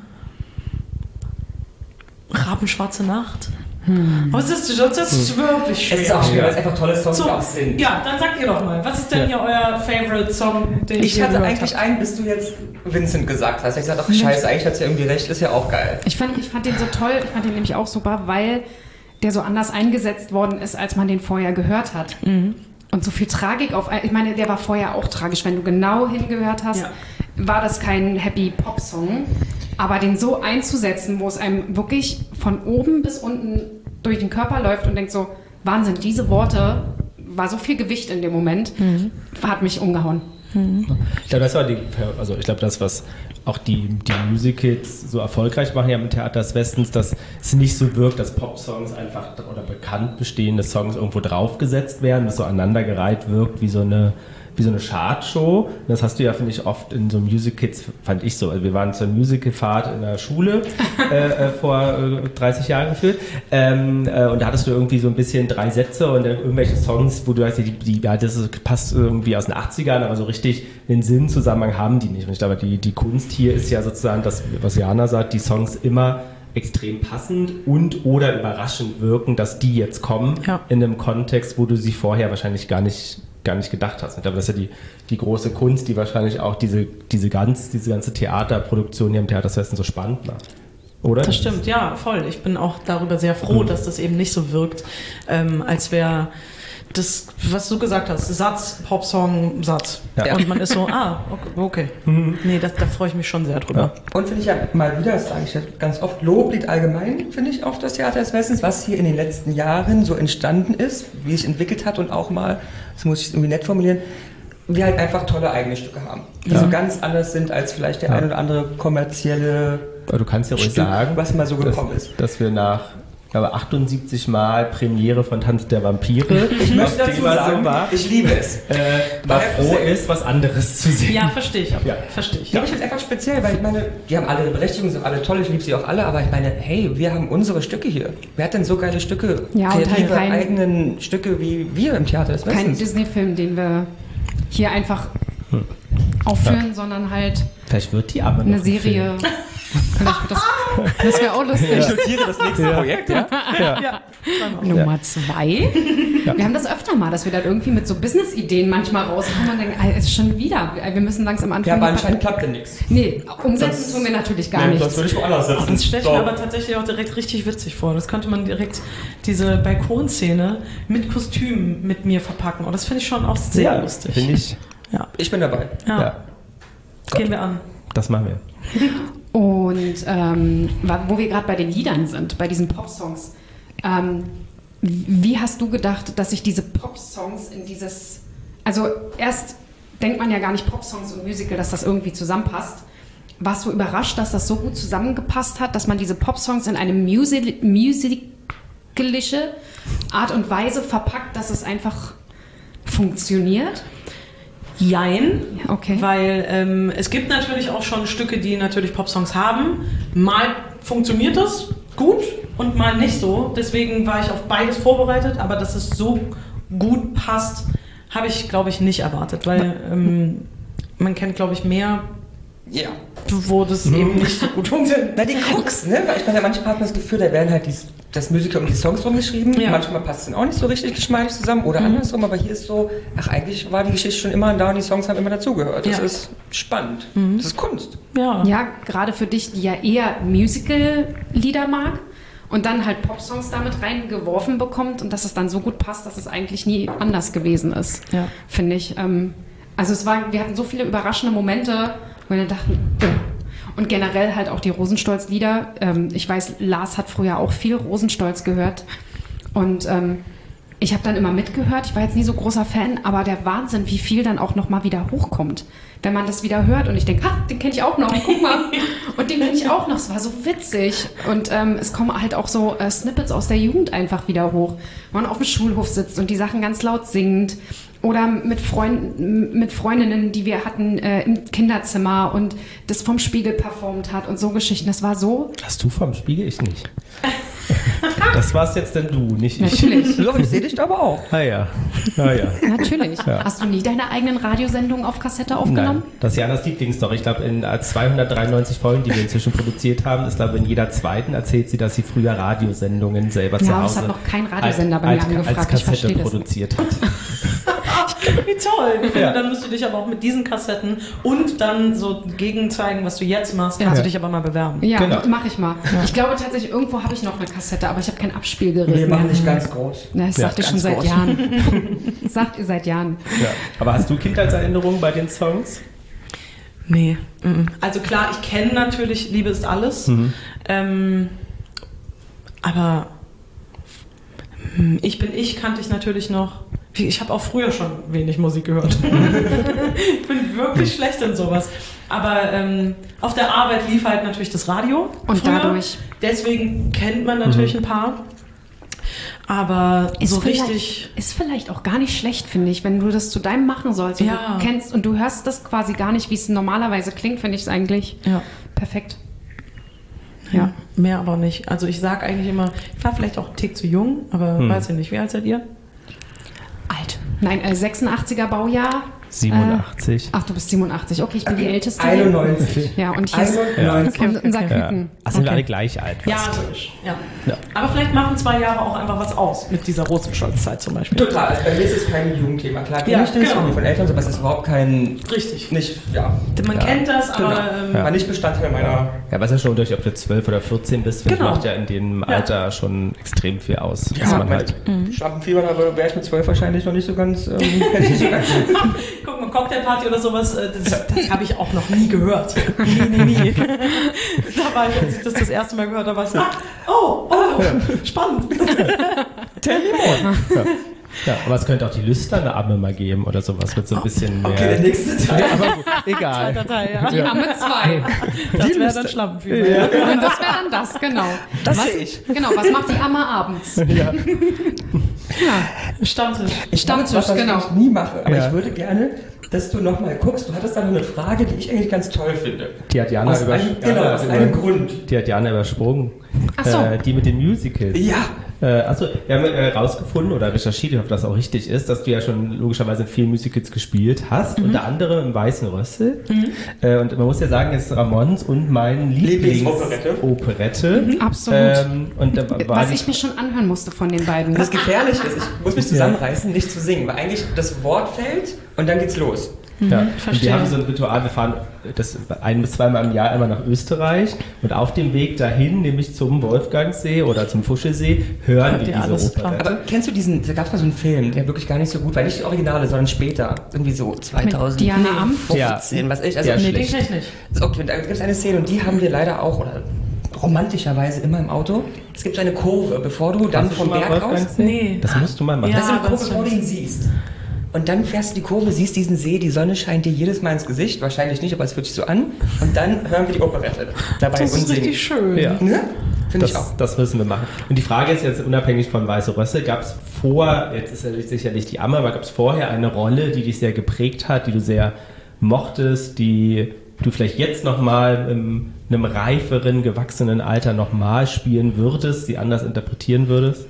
Rabenschwarze Nacht. Aber das ist wirklich schwer. Es ist auch schwer, weil es einfach tolle Songs auch sind. Ja, dann sagt ihr doch mal, was ist denn hier euer Favorite Song, den Ich ihr hatte gehört eigentlich habt? einen, bis du jetzt Vincent gesagt hast. Ich gesagt, ach scheiße, eigentlich hat sie ja irgendwie recht, ist ja auch geil. Ich fand den so toll, ich fand den nämlich auch super, weil der so anders eingesetzt worden ist, als man den vorher gehört hat. Und so viel Tragik ich meine, der war vorher auch tragisch. Wenn du genau hingehört hast, war das kein Happy-Pop-Song. Aber den so einzusetzen, wo es einem wirklich von oben bis unten durch den Körper läuft und denkt so, Wahnsinn, diese Worte, war so viel Gewicht in dem Moment, hat mich umgehauen. Ich glaube, das, was auch die Musicals so erfolgreich machen ja im Theater des Westens, dass es nicht so wirkt, dass Pop-Songs einfach oder bekannt bestehende Songs irgendwo draufgesetzt werden, dass so aneinandergereiht wirkt wie so eine Chartshow. Das hast du ja, finde ich, oft in so Musicals, fand ich so. Also wir waren zur Musicalfahrt in der Schule vor 30 Jahren geführt. Und da hattest du irgendwie so ein bisschen 3 Sätze und dann irgendwelche Songs, wo du weißt, das passt irgendwie aus den 80ern, aber so richtig den Sinnzusammenhang haben die nicht. Und ich glaube, die Kunst hier ist ja sozusagen das, was Jana sagt, die Songs immer extrem passend und oder überraschend wirken, dass die jetzt kommen in einem Kontext, wo du sie vorher wahrscheinlich gar nicht gedacht hast. Ich glaube, das ist ja die große Kunst, die wahrscheinlich auch diese ganze Theaterproduktion hier im Theaterfesten so spannend macht. Oder? Das stimmt, ja, voll. Ich bin auch darüber sehr froh, dass das eben nicht so wirkt, als wäre das, was du gesagt hast, Satz, Popsong, Satz. Ja. Und man ist so, okay. Nee, da freue ich mich schon sehr drüber. Ja. Und finde ich ja mal wieder, das sage ich ja ganz oft, Loblied allgemein, finde ich, auf das Theater des Westens, was hier in den letzten Jahren so entstanden ist, wie es sich entwickelt hat und auch mal, das muss ich irgendwie nett formulieren, wir halt einfach tolle eigene Stücke haben, die so ganz anders sind als vielleicht der ein oder andere kommerzielle Aber du kannst ja ruhig sagen, was mal so gekommen ist. Dass wir nach 78 Mal Premiere von Tanz der Vampire, ich möchte dazu sagen, ich liebe es, mal froh ist, was anderes zu sehen. Ja, verstehe ich. Verstehe ich. Ja, aber ich finde es einfach speziell, weil ich meine, die haben alle eine Berechtigung, sind alle toll, ich liebe sie auch alle, aber ich meine, hey, wir haben unsere Stücke hier. Wer hat denn so geile Stücke, kreative, halt eigenen Stücke wie wir im Theater des Westens? Kein Disney-Film, den wir hier einfach aufführen, sondern halt vielleicht wird die aber eine Serie. Vielleicht wird das wäre auch lustig. Ich notiere das nächste Projekt, ja? Nummer 2. Wir haben das öfter mal, dass wir dann irgendwie mit so Business-Ideen manchmal rauskommen und denken, es ist schon wieder. Wir müssen langsam anfangen. Ja, aber anscheinend klappt denn nichts. Nee, umsetzen tun wir natürlich gar nichts. Das würde ich woanders setzen. Das stelle ich mir aber tatsächlich auch direkt richtig witzig vor. Das könnte man direkt, diese Balkonszene mit Kostümen mit mir verpacken. Und das finde ich schon auch sehr lustig. Finde ich. Ja. Ich bin dabei. Ja. Gehen wir an. Das machen wir. Und wo wir gerade bei den Liedern sind, bei diesen Pop-Songs, wie hast du gedacht, dass sich diese Pop-Songs in dieses... Also erst denkt man ja gar nicht Pop-Songs und Musical, dass das irgendwie zusammenpasst. Warst du überrascht, dass das so gut zusammengepasst hat, dass man diese Pop-Songs in eine musicalische Art und Weise verpackt, dass es einfach funktioniert? Jein, okay. Weil es gibt natürlich auch schon Stücke, die natürlich Popsongs haben. Mal funktioniert das gut und mal nicht so. Deswegen war ich auf beides vorbereitet, aber dass es so gut passt, habe ich, glaube ich, nicht erwartet, weil man kennt, glaube ich, mehr, wo das eben nicht so gut funktioniert. Na, die Krux, ne? Weil ich meine, manchmal hat man das Gefühl, da werden halt das Musical um die Songs rumgeschrieben. Ja. Manchmal passt es dann auch nicht so richtig geschmeidig zusammen oder andersrum, aber hier ist so, eigentlich war die Geschichte schon immer da und die Songs haben immer dazugehört. Das ist spannend. Das ist Kunst. Ja, gerade für dich, die ja eher Musical-Lieder mag und dann halt Popsongs damit reingeworfen bekommt und dass es dann so gut passt, dass es eigentlich nie anders gewesen ist, finde ich. Also wir hatten so viele überraschende Momente, wo wir dachten, und generell halt auch die Rosenstolz-Lieder. Ich weiß, Lars hat früher auch viel Rosenstolz gehört. Und ich habe dann immer mitgehört. Ich war jetzt nie so großer Fan, aber der Wahnsinn, wie viel dann auch nochmal wieder hochkommt. Wenn man das wieder hört und ich denke, den kenne ich auch noch, guck mal. Und den kenne ich auch noch, es war so witzig. Und es kommen halt auch so Snippets aus der Jugend einfach wieder hoch. Wenn man auf dem Schulhof sitzt und die Sachen ganz laut singt. Oder mit Freundinnen, die wir hatten im Kinderzimmer und das vom Spiegel performt hat und so Geschichten. Das war so... Hast du vom Spiegel? Ich nicht. Das war's jetzt denn du, nicht ich. Natürlich. Ich sehe dich aber auch. Ah ja. Natürlich. Ja. Hast du nie deine eigenen Radiosendungen auf Kassette aufgenommen? Nein, das ist Janas Lieblingsstory. Ich glaube, in 293 Folgen, die wir inzwischen produziert haben, ist, glaube ich, in jeder zweiten erzählt sie, dass sie früher Radiosendungen selber zu Hause... Ja, das hat noch kein Radiosender bei mir angefragt. Als Kassette produziert hat. Wie toll. Ich finde, dann musst du dich aber auch mit diesen Kassetten und dann so gegen zeigen, was du jetzt machst, kannst du dich aber mal bewerben. Ja, mache ich mal. Ja. Ich glaube tatsächlich, irgendwo habe ich noch eine Kassette, aber ich habe kein Abspielgerät. Wir machen nicht ganz groß. Das sagt ihr schon seit Jahren. Das sagt ihr seit Jahren. Ja. Aber hast du Kindheitserinnerungen bei den Songs? Nee. Also klar, ich kenne natürlich Liebe ist alles. Aber Ich bin ich kannte ich natürlich noch. Ich habe auch früher schon wenig Musik gehört. Ich bin wirklich schlecht in sowas. Aber auf der Arbeit lief halt natürlich das Radio. Und früher. Dadurch. Deswegen kennt man natürlich ein paar. Aber ist so richtig... Ist vielleicht auch gar nicht schlecht, finde ich, wenn du das zu deinem machen sollst und du kennst und du hörst das quasi gar nicht, wie es normalerweise klingt, finde ich es eigentlich perfekt. Ja, mehr aber nicht. Also ich sage eigentlich immer, ich war vielleicht auch einen Tick zu jung, aber weiß ich nicht. Wie alt seid ihr? Alt. Nein, 86er Baujahr. 87. Ach, du bist 87. Okay, ich bin die Älteste. 91. Ja, und hier ist 91. und unser Ja. Küken. Ach, sind wir alle gleich alt? Ja, fast. ja. Ja. Aber vielleicht machen 2 Jahre auch einfach was aus mit dieser Rosenstolz-Zeit zum Beispiel. Total, also bei mir ist es kein Jugendthema. Klar kenne Ja, ich das, genau. irgendwie von Eltern, aber es ist überhaupt kein, Richtig. nicht, ja, Man kennt das, aber war nicht Bestandteil meiner... Ja, was ja schon durch, ob du 12 oder 14 bist, finde ich, Genau. macht ja in dem Alter schon extrem viel aus. Dass Ja, man halt, Schlampenfieber, da wäre ich mit 12 wahrscheinlich noch nicht so ganz... hätte ich nicht so ganz guck mal, Cocktailparty oder sowas, das habe ich auch noch nie gehört. Nie. Da war ich, als ich das erste Mal gehört habe, war ich so, spannend. ja, aber es könnte auch die lüsterne Amme mal geben oder sowas mit so ein bisschen mehr. Okay, der nächste Teil. Ja, aber gut, egal. Zweiter Teil, ja. Die Amme 2. Das wäre dann Schlampenfieber. Ja. Und das wäre dann das, genau. Das was, sehe ich. Genau, was macht die Amme abends? Ja. Stammtisch. Stammtisch, was genau. ich nie mache, aber Ja. ich würde gerne, dass du nochmal guckst. Du hattest da noch eine Frage, die ich eigentlich ganz toll finde. Die hat Jana Aus einem Grund. Die hat Jana übersprungen. Ach so. Die mit den Musicals. Ja. Achso, wir haben rausgefunden oder recherchiert, ich hoffe, dass das auch richtig ist, dass du ja schon logischerweise in vielen Musicals gespielt hast, unter anderem im Weißen Rössel. Und man muss ja sagen, es ist Ramons und mein Lieblingsoperette. Absolut. Und da war Was ich mir schon anhören musste von den beiden. Das Gefährliche ist, ich muss mich zusammenreißen, nicht zu singen, weil eigentlich das Wort fällt und dann geht's los. Ja, und verstehe. wir haben so ein Ritual, wir fahren das 1 bis 2 Mal im Jahr immer nach Österreich und auf dem Weg dahin, nämlich zum Wolfgangsee oder zum Fuschelsee, hören wir ihr diese alles Operette. Aber kennst du da gab es mal so einen Film, der wirklich gar nicht so gut war, nicht die Originale, sondern später, irgendwie so 2015, Diana Amph? was ich, also Der Nee, den schlecht. kenn ich nicht. okay, und da gibt es eine Szene und die haben wir leider auch, oder romantischerweise immer im Auto. Es gibt so eine Kurve, bevor du dann Hast du vom schon mal Berg aus... Wolfgangsee? Nee. Das musst du mal machen. Ja. Das ist eine Kurve, das bevor du stimmt. ihn siehst. Und dann fährst du die Kurve, siehst diesen See, die Sonne scheint dir jedes Mal ins Gesicht. Wahrscheinlich nicht, aber es fühlt sich so an. Und dann hören wir die Operette dabei Das und ist singen. richtig schön. Ja. Ne? Finde ich auch. Das müssen wir machen. Und die Frage ist jetzt unabhängig von Weiße Rössel, gab es jetzt ist ja sicherlich die Amme, aber gab es vorher eine Rolle, die dich sehr geprägt hat, die du sehr mochtest, die du vielleicht jetzt nochmal in einem reiferen, gewachsenen Alter nochmal spielen würdest, sie anders interpretieren würdest?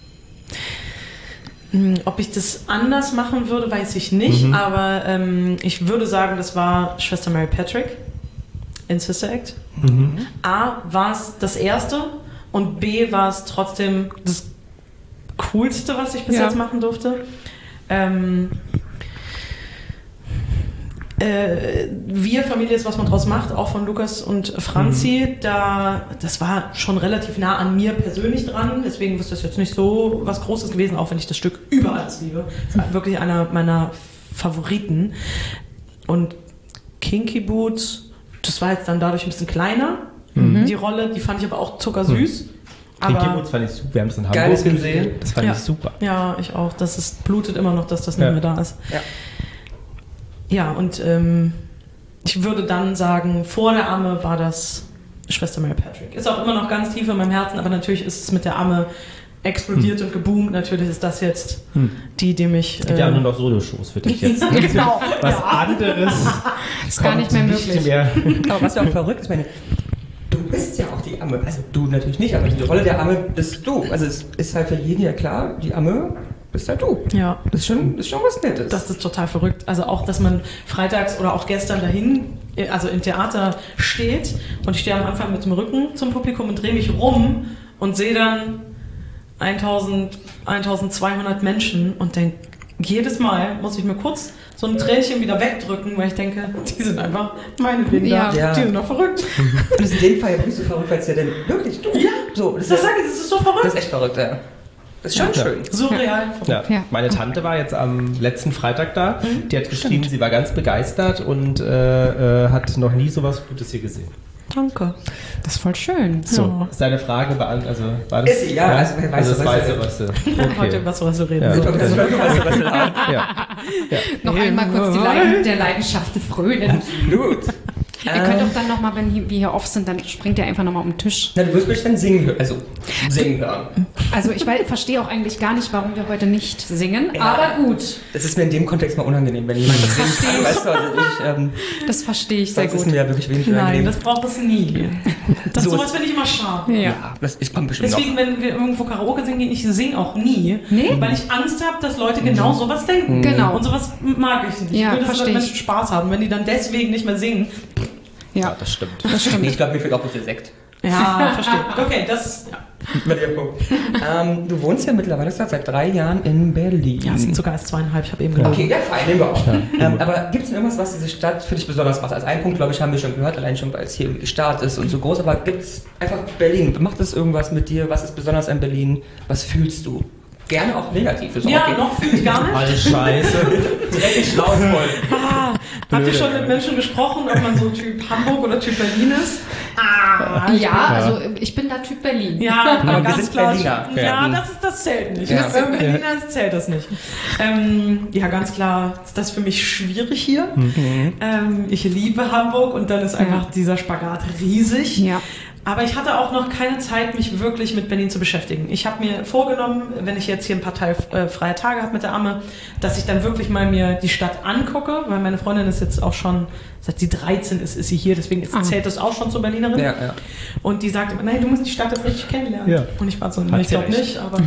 Ob ich das anders machen würde, weiß ich nicht, aber ich würde sagen, das war Schwester Mary Patrick in Sister Act. A, war es das erste und B, war es trotzdem das Coolste, was ich bis Ja. jetzt machen durfte. Wir-Familie ist, was man draus macht, auch von Lukas und Franzi. Das war schon relativ nah an mir persönlich dran, deswegen ist das jetzt nicht so was Großes gewesen, auch wenn ich das Stück über alles liebe. Das war wirklich einer meiner Favoriten. Und Kinky Boots, das war jetzt dann dadurch ein bisschen kleiner, die Rolle, die fand ich aber auch zuckersüß. Kinky Boots fand ich super, wir haben das in Hamburg Geiles gesehen, Musical. das fand Ja. ich super. Ja, ich auch. Blutet immer noch, dass das nicht Ja. mehr da ist. Ja. Ja, und ich würde dann sagen, vor der Amme war das Schwester Mary Patrick. Ist auch immer noch ganz tief in meinem Herzen, aber natürlich ist es mit der Amme explodiert und geboomt. Natürlich ist das jetzt die mich... Es gibt ja nur noch Solo-Shows für dich jetzt. Genau. Was anderes Ist gar nicht mehr möglich. mehr. Aber was ja auch verrückt ist, meine, du bist ja auch die Amme. Also du natürlich nicht, aber die Rolle der Amme bist du. Also es ist halt für jeden ja klar, die Amme bist halt du. Ja. Das ist schon was Nettes. Das ist total verrückt. Also auch, dass man freitags oder auch gestern dahin, also im Theater steht und ich stehe am Anfang mit dem Rücken zum Publikum und drehe mich rum und sehe dann 1200 Menschen und denke, jedes Mal muss ich mir kurz so ein Tränchen wieder wegdrücken, weil ich denke, die sind einfach meinetwegen Ja. da. Ja. Die sind doch verrückt. Und das ist in dem Fall ja wirklich so verrückt, weil es ja dann wirklich du. Ja, So, das das ist, sage ich, das ist so das verrückt. ist echt verrückt, ja. Das ist schon schön. Surreal. Ja. Ja. Meine Tante war jetzt am letzten Freitag da. Die hat geschrieben, sie war ganz begeistert und hat noch nie sowas Gutes hier gesehen. Danke. Das ist voll schön. So, Ja. ist deine Frage beantwortet? Also, war das? Ist sie, ja, also bei Weiße das Rössel. Weiße Rössel. Heute Okay. was wir reden. Ja. Ich glaube, das ist was Ja. Noch einmal kurz der Leidenschaft frönen. Absolut. Ihr könnt doch dann nochmal, wenn wir hier off sind, dann springt ihr einfach nochmal um den Tisch. Na, du wirst mich dann singen hören. Also, singen hören. Also ich verstehe auch eigentlich gar nicht, warum wir heute nicht singen, Ja. aber gut. Das ist mir in dem Kontext mal unangenehm, wenn jemand das singt. verstehe ich. Weißt du, also Das verstehe ich sehr sonst ist gut. mir ja wirklich wenig Nein, unangenehm. das braucht es nie. Das So sowas ist- finde ich immer schade. Ja. Das kommt bestimmt Deswegen, wenn wir irgendwo Karaoke singen, ich singe auch nie, Nee? weil ich Angst habe, dass Leute genau sowas denken. Genau. Und sowas mag ich nicht. Ja, ich will, dass versteeh ich. Menschen Spaß haben. Wenn die dann deswegen nicht mehr singen, Ja, Das stimmt. das noch. stimmt. Nee, ich glaube, mir fehlt auch ein bisschen Sekt. ja, verstehe. Okay, das, ja. Bei dir, Punkt. Du wohnst ja mittlerweile seit 3 Jahren in Berlin. Ja, es sind sogar erst 2,5, ich habe eben gedacht. Okay, ja, fein, nehmen wir auch. Aber gibt es denn irgendwas, was diese Stadt für dich besonders macht? Also einen Punkt, glaube ich, haben wir schon gehört, allein schon, weil es hier irgendwie Stadt ist und so groß. Aber gibt es einfach Berlin? Macht das irgendwas mit dir? Was ist besonders an Berlin? Was fühlst du? Gerne auch negativ. Ist auch Ja, okay. noch fühle ich gar nicht. Alles scheiße. Dreckig, schlauchvoll. Habt ihr schon mit Menschen gesprochen, ob man so Typ Hamburg oder Typ Berlin ist? Ja, also ich bin da Typ Berlin. Ja, Aber wir ganz sind klar. Berliner. Ja, das zählt nicht. Ja. Für Berliner zählt das nicht. Ja, ganz klar ist das für mich schwierig hier. Ich liebe Hamburg und dann ist einfach dieser Spagat riesig. Ja. Aber ich hatte auch noch keine Zeit, mich wirklich mit Berlin zu beschäftigen. Ich habe mir vorgenommen, wenn ich jetzt hier ein paar freie Tage habe mit der Amme, dass ich dann wirklich mal mir die Stadt angucke, weil meine Freundin ist jetzt auch schon, seit sie 13 ist sie hier, deswegen zählt das auch schon zur Berlinerin. Ja, ja. Und die sagt immer, nein, du musst die Stadt jetzt richtig kennenlernen. Ja. Und ich war so, Hat ich sie glaube recht. nicht, aber...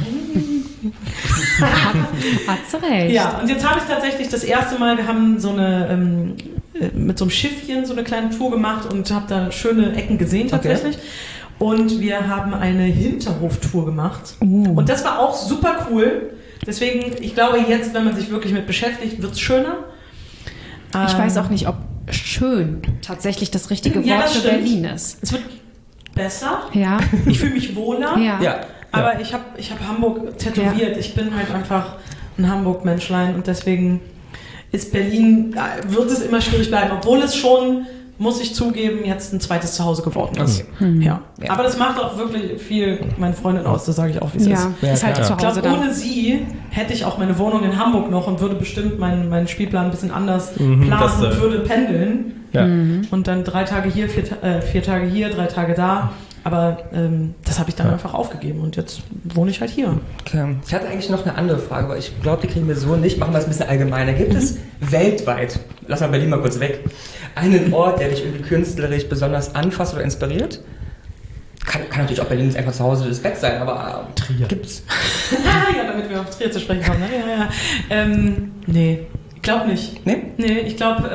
Hat sie recht. Ja, und jetzt habe ich tatsächlich das erste Mal, wir haben so eine, mit so einem Schiffchen so eine kleine Tour gemacht und habe da schöne Ecken gesehen tatsächlich. Und wir haben eine Hinterhoftour gemacht. Und das war auch super cool. Deswegen, ich glaube jetzt, wenn man sich wirklich mit beschäftigt, wird es schöner. Ich weiß auch nicht, ob schön tatsächlich das richtige Ja, Wort das für stimmt. Berlin ist. Es wird besser. Ja. Ich fühle mich wohler. Ja. Ja. Aber ich hab Hamburg tätowiert. Ich bin halt einfach ein Hamburg-Menschlein und deswegen ist Berlin, wird es immer schwierig bleiben, obwohl es schon, muss ich zugeben, jetzt ein zweites Zuhause geworden ist. Ja. Ja. Aber das macht auch wirklich viel meine Freundin aus, das sage ich auch, wie es ist. Ja, ist halt klar. zu Ich glaube, Hause dann. ohne sie hätte ich auch meine Wohnung in Hamburg noch und würde bestimmt meinen Spielplan ein bisschen anders planen das, und würde pendeln. Ja. Und dann 3 Tage hier, 4 Tage hier, 3 Tage da. Aber das habe ich dann einfach aufgegeben und jetzt wohne ich halt hier. Okay. Ich hatte eigentlich noch eine andere Frage, aber ich glaube, die kriegen wir so nicht. Machen wir es ein bisschen allgemeiner. Gibt es weltweit, lass mal Berlin mal kurz weg, einen Ort, der dich irgendwie künstlerisch besonders anfasst oder inspiriert? Kann natürlich auch Berlin jetzt einfach zu Hause das Bett sein, aber Trier. gibt's? Ja, damit wir auf Trier zu sprechen kommen. Ne? Ja. Nee, ich glaube nicht. Nee? Nee, ich glaube,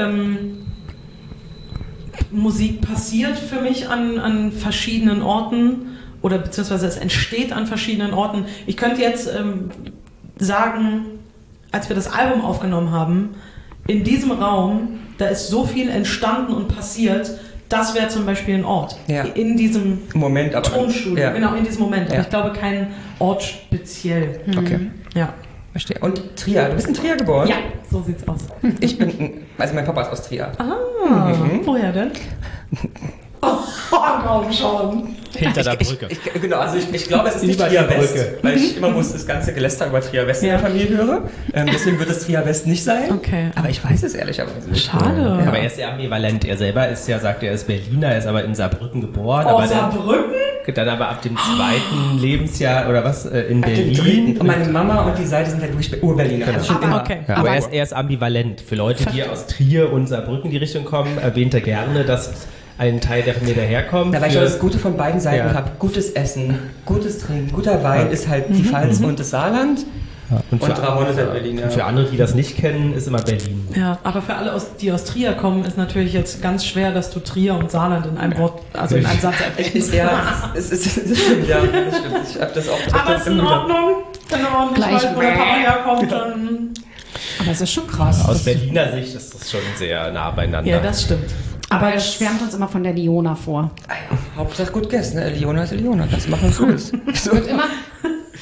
Musik passiert für mich an verschiedenen Orten oder beziehungsweise es entsteht an verschiedenen Orten. Ich könnte jetzt sagen, als wir das Album aufgenommen haben, in diesem Raum, da ist so viel entstanden und passiert, das wäre zum Beispiel ein Ort. Ja. In diesem Moment, aber. Tonstudio, Ja. genau, in diesem Moment. Aber Ja. ich glaube, kein Ort speziell. Okay, Ja. verstehe. Und Trier, du bist in Trier geboren? Ja, so sieht's aus. Ich bin, also mein Papa ist aus Trier. Ah, woher denn? Oh, kaum schon. Hinter der Brücke. Genau, also ich glaube, es ist nicht Über die Trier West, Brücke. weil ich immer muss das ganze Geläster über Trier West in der Familie höre. Deswegen wird es Trier West nicht sein. Okay. Aber ich weiß es ehrlicherweise nicht. Schade. Aber er ist ja ambivalent. Er selber ist ja, sagt er ist Berliner, er ist aber in Saarbrücken geboren. Oh, aber Saarbrücken? dann aber ab dem 2. Lebensjahr oder was in Ab dem Berlin. dritten. Und meine Mama und die Seite sind halt wirklich Ur-Berliner. Genau. Also schon immer. Okay. Ja, aber Aber- er ist ambivalent. Für Leute, die aus Trier und Saarbrücken in die Richtung kommen, erwähnt er gerne, dass ein Teil der Familie daherkommt. Da weil ich Für- das Gute von beiden Seiten Ja. habe. Gutes Essen, gutes Trinken, guter Wein ist halt die Pfalz und das Saarland. und Und Ramon ist halt Berlin, ja. Für andere, die das nicht kennen, ist immer Berlin. Ja, aber für alle, die aus Trier kommen, ist natürlich jetzt ganz schwer, dass du Trier und Saarland in einem Wort, also in einem Satz erwähnst. Ja, es stimmt, ja. Das stimmt. Ich habe das auch Aber es ist in Ordnung. Wenn du auch nicht Gleich. weißt, wo der Papa herkommt, dann... Aber es ist schon krass. Aus Berliner Sicht ist das schon sehr nah beieinander. Ja, das stimmt. Aber er schwärmt uns immer von der Liona vor. Hauptsache gut gegessen, ne? Eliona ist Eliona, das machen wir so. Wird immer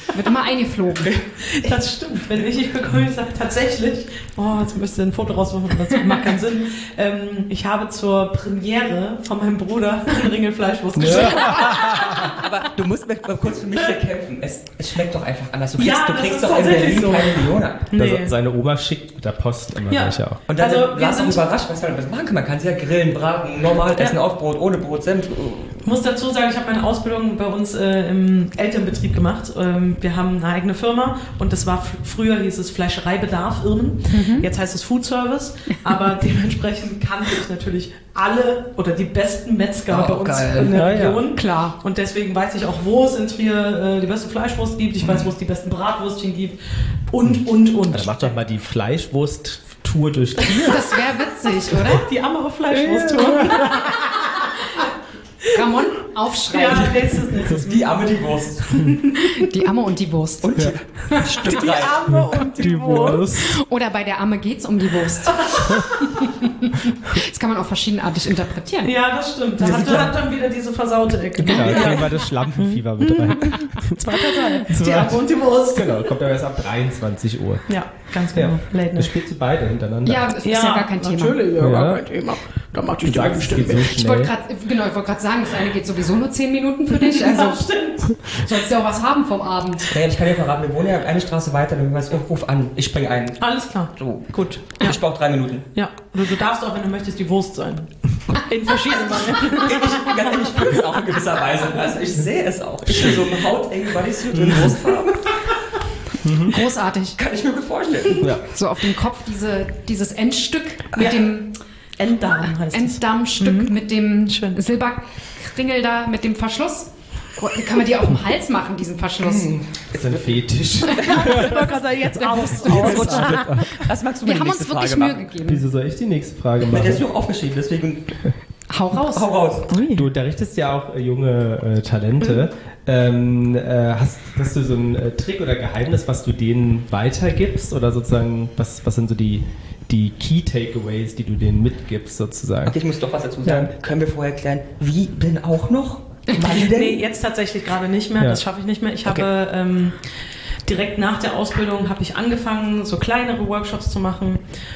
Wird immer eingeflogen. Das stimmt. Wenn ich bekomme, ich sage tatsächlich, jetzt müsst ihr ein Foto rausmachen, das macht keinen Sinn. Ich habe zur Premiere von meinem Bruder eine Ringelfleischwurst geschickt. Aber du musst mal kurz für mich hier kämpfen. Es schmeckt doch einfach anders. Du Ja, kriegst das doch ist in Berlin tatsächlich so. keine Millionen. Nee. Also seine Oma schickt mit der Post immer Ja. welche auch. Und dann Also, wir warst du auch sind- überrascht, was man damit machen kann. Man kann sie ja grillen, braten, normal essen, auf Brot, ohne Brot, Senf. Ich muss dazu sagen, ich habe meine Ausbildung bei uns im Elternbetrieb gemacht. Wir haben eine eigene Firma und das war früher hieß es Fleischereibedarf Irmen. Jetzt heißt es Food Service. Aber dementsprechend kannte ich natürlich alle oder die besten Metzger bei uns geil. in der Ja, ja. Region. Klar. Und deswegen weiß ich auch, wo es in Trier die beste Fleischwurst gibt. Ich weiß, wo es die besten Bratwürstchen gibt. Und. Also mach doch mal die Fleischwurst-Tour durch Trier. Das wäre witzig, oder? Die Ammerer Fleischwurst-Tour. Ramon, aufschreiben. Ja, nächstes. Die Amme, die Wurst. Die Amme und die Wurst. Und Stück Die 3. Amme und die Wurst. Oder bei der Amme geht's um die Wurst. Das kann man auch verschiedenartig interpretieren. Ja, das stimmt. Da hat dann wieder diese versaute Ecke. Genau, da kriegen wir das Schlampenfieber mit rein. Zweiter Teil. Die Amme und die Wurst. Genau, kommt aber erst ab 23 Uhr. Ja, ganz genau. Ja. Late Das Night. spielst du beide hintereinander. Ja, das ist ja gar kein Thema. Natürlich, Ja. gar kein Thema. Da macht die Du sagst, es geht so Ich wollte schnell. gerade sagen, das eine geht sowieso nur 10 Minuten für dich. Also Ja, stimmt. sollst du ja auch was haben vom Abend. Naja, ich kann dir verraten, wir wohnen ja eine Straße weiter. Wenn du was ruf an, ich spring ein. Alles klar. So. Gut. Ich brauche 3 Minuten. Ja. Du darfst auch, wenn du möchtest, die Wurst sein. In verschiedenen Varianten. Ganz ehrlich, ich fühle es auch in gewisser Weise. Also ich sehe es auch. Ich bin so ein hautengen Bodysuit in Wurstfarbe. Großartig. Kann ich mir gut vorstellen. Ja. So auf dem Kopf dieses Endstück mit dem Enddarm heißt es. Enddarmstück mit dem Schön. Silberkringel da, mit dem Verschluss. Kann man die auf dem Hals machen, diesen Verschluss? Das ist ein Fetisch. Ich wollte gerade sagen, jetzt aus. Was magst du Wir meine haben uns nächste wirklich Frage Mühe machen? gegeben. Wieso soll ich die nächste Frage Der ist machen? noch aufgeschrieben, deswegen Hau raus. hau raus. Du unterrichtest ja auch junge Talente. Hast du so einen Trick oder Geheimnis, was du denen weitergibst? Oder sozusagen, was sind so die Key Takeaways, die du denen mitgibst sozusagen? Okay, ich muss doch was dazu sagen. Können wir vorher klären, wie bin auch noch? Wann denn? Nee, jetzt tatsächlich gerade nicht mehr. Ja. Das schaffe ich nicht mehr. Ich Okay. habe direkt nach der Ausbildung habe ich angefangen, so kleinere Workshops zu machen.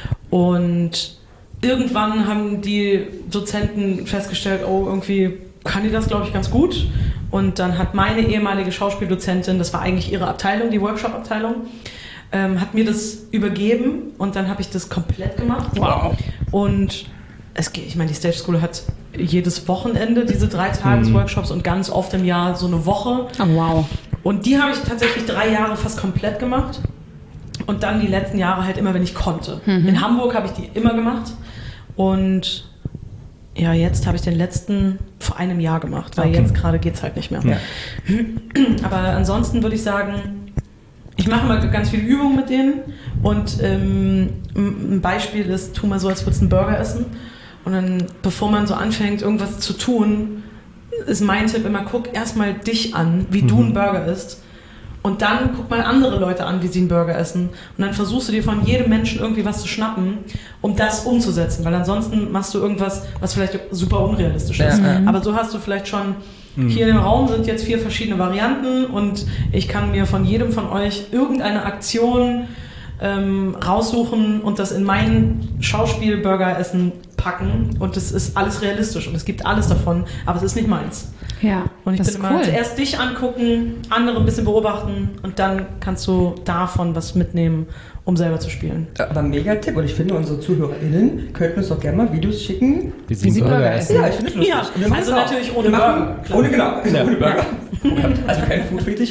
Und irgendwann haben die Dozenten festgestellt, oh, irgendwie kann die das, glaube ich, ganz gut. Und dann hat meine ehemalige Schauspieldozentin, das war eigentlich ihre Abteilung, die Workshop-Abteilung, hat mir das übergeben und dann habe ich das komplett gemacht. Wow. Und ich meine, die Stage School hat jedes Wochenende diese 3 Tages-Workshops und ganz oft im Jahr so eine Woche. Oh, wow. Und die habe ich tatsächlich 3 Jahre fast komplett gemacht. Und dann die letzten Jahre halt immer, wenn ich konnte. In Hamburg habe ich die immer gemacht. Und ja, jetzt habe ich den letzten vor einem Jahr gemacht, weil Okay. jetzt gerade geht es halt nicht mehr. Ja. Aber ansonsten würde ich sagen, ich mache mal ganz viele Übungen mit denen. Und ein Beispiel ist, tu mal so, als würdest du einen Burger essen. Und dann, bevor man so anfängt, irgendwas zu tun, ist mein Tipp immer, guck erstmal dich an, wie du einen Burger isst. Und dann guck mal andere Leute an, wie sie einen Burger essen. Und dann versuchst du dir von jedem Menschen irgendwie was zu schnappen, um das umzusetzen. Weil ansonsten machst du irgendwas, was vielleicht super unrealistisch ist. Ja, ja. Aber so hast du vielleicht schon, hier im Raum sind jetzt 4 verschiedene Varianten und ich kann mir von jedem von euch irgendeine Aktion raussuchen und das in mein Schauspiel-Burger-Essen packen. Und das ist alles realistisch und es gibt alles davon, aber es ist nicht meins. Ja, Und ich das bin ist immer cool. zuerst dich angucken, andere ein bisschen beobachten und dann kannst du davon was mitnehmen, um selber zu spielen. Aber mega Tipp und ich finde, unsere ZuhörerInnen könnten uns doch gerne mal Videos schicken. Wie sie einen Burger Burger essen. essen. Ja, ich finde es lustig. Ja, Und wir machen also es auch. natürlich ohne Wir machen- Burger, klar. Ohne, genau, ohne Burger. Also kein Food-Fetisch.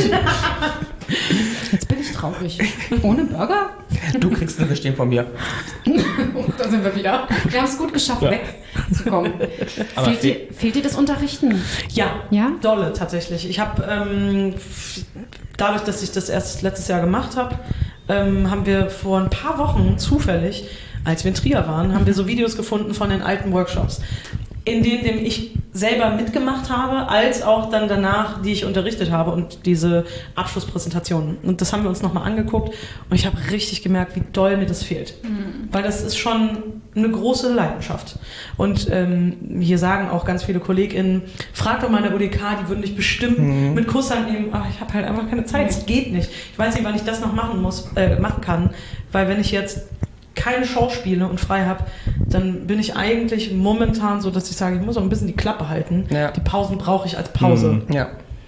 Jetzt bin ich traurig. Ohne Burger? Du kriegst eine Verstehen von mir. Da sind wir wieder. Wir haben es gut geschafft, wegzukommen. Aber Fehlt dir das Unterrichten? Ja, Ja? dolle tatsächlich. Ich habe, dadurch, dass ich das erst letztes Jahr gemacht habe, haben wir vor ein paar Wochen zufällig, als wir in Trier waren, haben wir so Videos gefunden von den alten Workshops, in denen ich selber mitgemacht habe, als auch dann danach, die ich unterrichtet habe und diese Abschlusspräsentationen. Und das haben wir uns nochmal angeguckt und ich habe richtig gemerkt, wie doll mir das fehlt. Weil das ist schon eine große Leidenschaft. Und hier sagen auch ganz viele KollegInnen, frag doch mal in der UDK, die würden dich bestimmt mit Kusshand nehmen. Ach, ich habe halt einfach keine Zeit, es geht nicht. Ich weiß nicht, wann ich das noch machen kann, weil wenn ich jetzt keine Show spiele und frei habe, dann bin ich eigentlich momentan so, dass ich sage, ich muss auch ein bisschen die Klappe halten. Ja. Die Pausen brauche ich als Pause. Ja,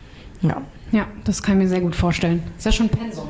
das kann ich mir sehr gut vorstellen. Ist ja schon Pensum.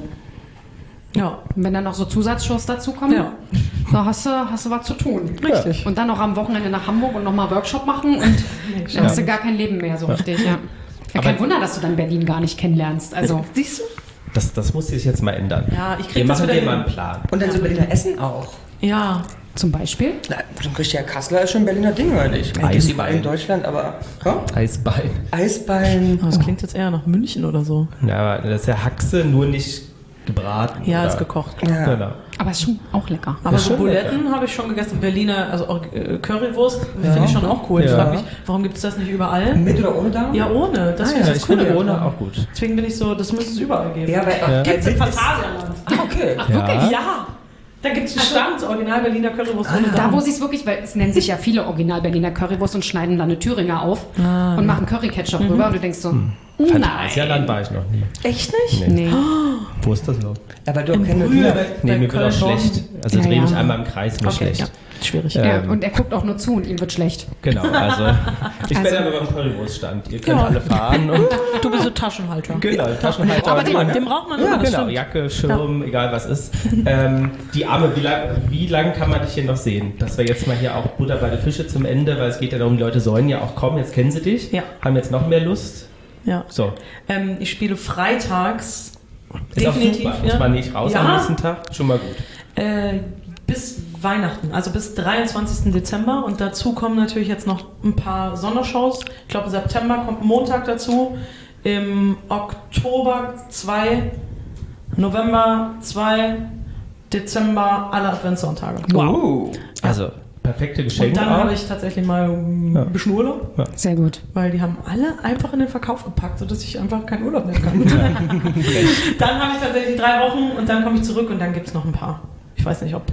Ja. Und wenn dann noch so Zusatzshows dazukommen, da hast du was zu tun. Richtig. Und dann noch am Wochenende nach Hamburg und nochmal Workshop machen und dann hast du gar kein Leben mehr so richtig. Ja. Kein Wunder, dass du dann Berlin gar nicht kennenlernst. Also, siehst du? Das muss sich jetzt mal ändern. Ja, ich krieg Wir das machen wieder dir mal hin. einen Plan. Und dann so Berliner Essen auch. Ja. zum Beispiel? Na, so ein richtiger Kassler ist schon ein Berliner Ding, oder nicht? Eisbein. In Deutschland, aber... Ja? Eisbein. Eisbein. Oh, das klingt jetzt eher nach München oder so. Ja, aber das ist ja Haxe, nur nicht gebraten. Ja, oder? ist gekocht. Ja. Genau. Aber ist schon auch lecker. Aber ist so schon Buletten habe ich schon gegessen. Berliner, also auch Currywurst, finde ich schon auch cool. Ich Ja. frage mich, warum gibt es das nicht überall? Mit oder ohne Darm? Ja, ohne. Das Ja, finde ich ich cool. finde ohne auch gut. Deswegen bin ich so, das müsste es überall geben. Ja, weil... Gibt es im Phantasialand. Ah, okay. Ach, wirklich? Ja. Ja. Da gibt es einen Stand, Original Berliner Currywurst ohne Da, Darm. wo sie es wirklich, weil es nennen sich ja viele Original Berliner Currywurst und schneiden dann eine Thüringer auf und machen Curry-Ketchup rüber und du denkst so, Phantasialand war ich noch nie. Echt nicht? Nee. Wo ist das überhaupt? Ja, weil du auch keine... Nee, bei mir wird auch Köln-Bonn. schlecht. Also Ja, drehe mich ja. einmal im Kreis, mir Okay, schlecht. ja. Schwierig. Ja, und er guckt auch nur zu und ihm wird schlecht. Genau, also ich bin Also- aber beim Currywurststand. Ihr könnt Ja. alle fahren und Du bist so Taschenhalter. genau, Taschenhalter. Aber und den Jacke. braucht man Ja, immer, das genau, stimmt. Jacke, Schirm, egal was ist. Die Arme, wie lang kann man dich hier noch sehen? Dass wir jetzt mal hier auch Butter bei den Fische zum Ende, weil es geht ja darum, die Leute sollen ja auch kommen, jetzt kennen sie dich, Ja. haben jetzt noch mehr Lust. Ja. So, Ich spiele freitags. ist auch Definitiv. super, muss man nicht raus Ja. am nächsten Tag, schon mal gut. Bis Weihnachten, also bis 23. Dezember. Und dazu kommen natürlich jetzt noch ein paar Sondershows. Ich glaube, im September kommt Montag dazu. Im Oktober 2, November 2, Dezember alle Adventssonntage. Wow. Also, perfekte Geschenke Und dann auch. habe ich tatsächlich mal ein bisschen Urlaub, Sehr gut. weil die haben alle einfach in den Verkauf gepackt, sodass ich einfach keinen Urlaub nehmen kann. Dann habe ich tatsächlich 3 Wochen und dann komme ich zurück und dann gibt es noch ein paar. Ich weiß nicht, ob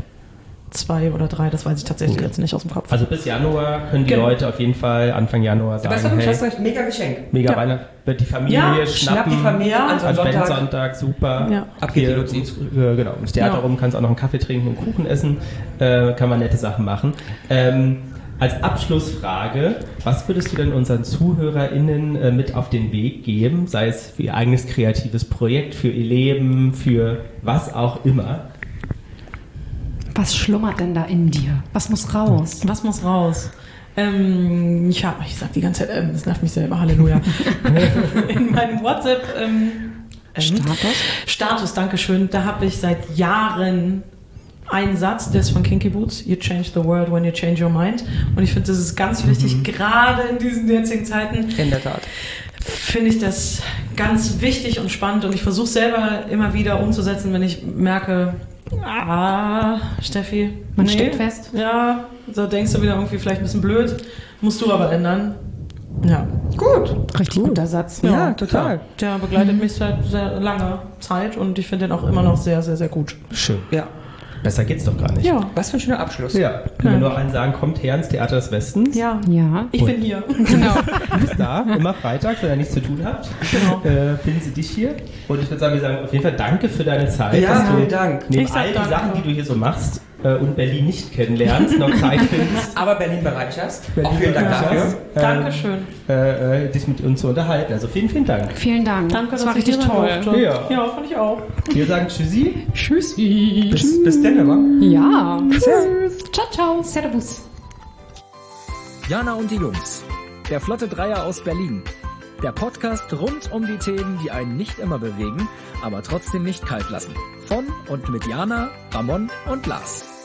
2 oder 3, das weiß ich tatsächlich jetzt nicht aus dem Kopf. Also bis Januar können die Genau. Leute auf jeden Fall Anfang Januar sagen, Aber es ist hey, ein mega Geschenk. mega Ja. Weihnachten, wird die Familie Ja, Schnapp schnappen. die Familie Ja. an so einem Sonntag. Adventssonntag, super. Ja. Ab geht die Hier, Luzi. genau, ums Theater Ja. rum kannst auch noch einen Kaffee trinken und Kuchen essen. Kann man nette Sachen machen. Als Abschlussfrage, was würdest du denn unseren ZuhörerInnen mit auf den Weg geben? Sei es für ihr eigenes kreatives Projekt, für ihr Leben, für was auch immer. Was schlummert denn da in dir? Was muss raus? Was muss raus? Ich sag die ganze Zeit, das nervt mich selber, Halleluja. In meinem WhatsApp Status, Dankeschön, da habe ich seit Jahren einen Satz, der ist von Kinky Boots, You change the world when you change your mind. Und ich finde, das ist ganz wichtig, gerade in diesen jetzigen Zeiten. In der Tat. Finde ich das ganz wichtig und spannend und ich versuche selber immer wieder umzusetzen, wenn ich merke, Steffi, Man steckt fest. Ja, so denkst du wieder irgendwie vielleicht ein bisschen blöd, musst du aber ändern. Ja, Gut. Richtig guter Satz. Ja, total. der begleitet mich seit sehr langer Zeit und ich finde den auch immer noch sehr, sehr, sehr gut. Schön. Ja. Besser geht's doch gar nicht. Ja, Was für ein schöner Abschluss. Ja, können wir nur allen sagen, kommt her ins Theater des Westens. ja. Ja. Ich bin hier. Genau. Du bist da, immer freitags, wenn ihr nichts zu tun habt. Genau. Finden Sie dich hier. Und ich würde sagen, wir sagen auf jeden Fall danke für deine Zeit. Ja, dass du vielen Dank. neben Ich sag all die danke. Sachen, die du hier so machst und Berlin nicht kennenlernst, noch Zeit findest, Aber Berlin bereicherst. Berlin Auch vielen Dank bereicherst, dafür. Dankeschön. dich mit uns zu unterhalten. Also vielen, vielen Dank. Vielen Dank. Danke, das dass war ich richtig hier sein toll. durfte. Ja. Ja, fand ich auch. Wir sagen Tschüssi. Tschüssi. Bis dann, aber. Ja. Tschüss. Ciao, ciao. Servus. Jana und die Jungs. Der Flotte Dreier aus Berlin. Der Podcast rund um die Themen, die einen nicht immer bewegen, aber trotzdem nicht kalt lassen. Von und mit Jana, Ramon und Lars.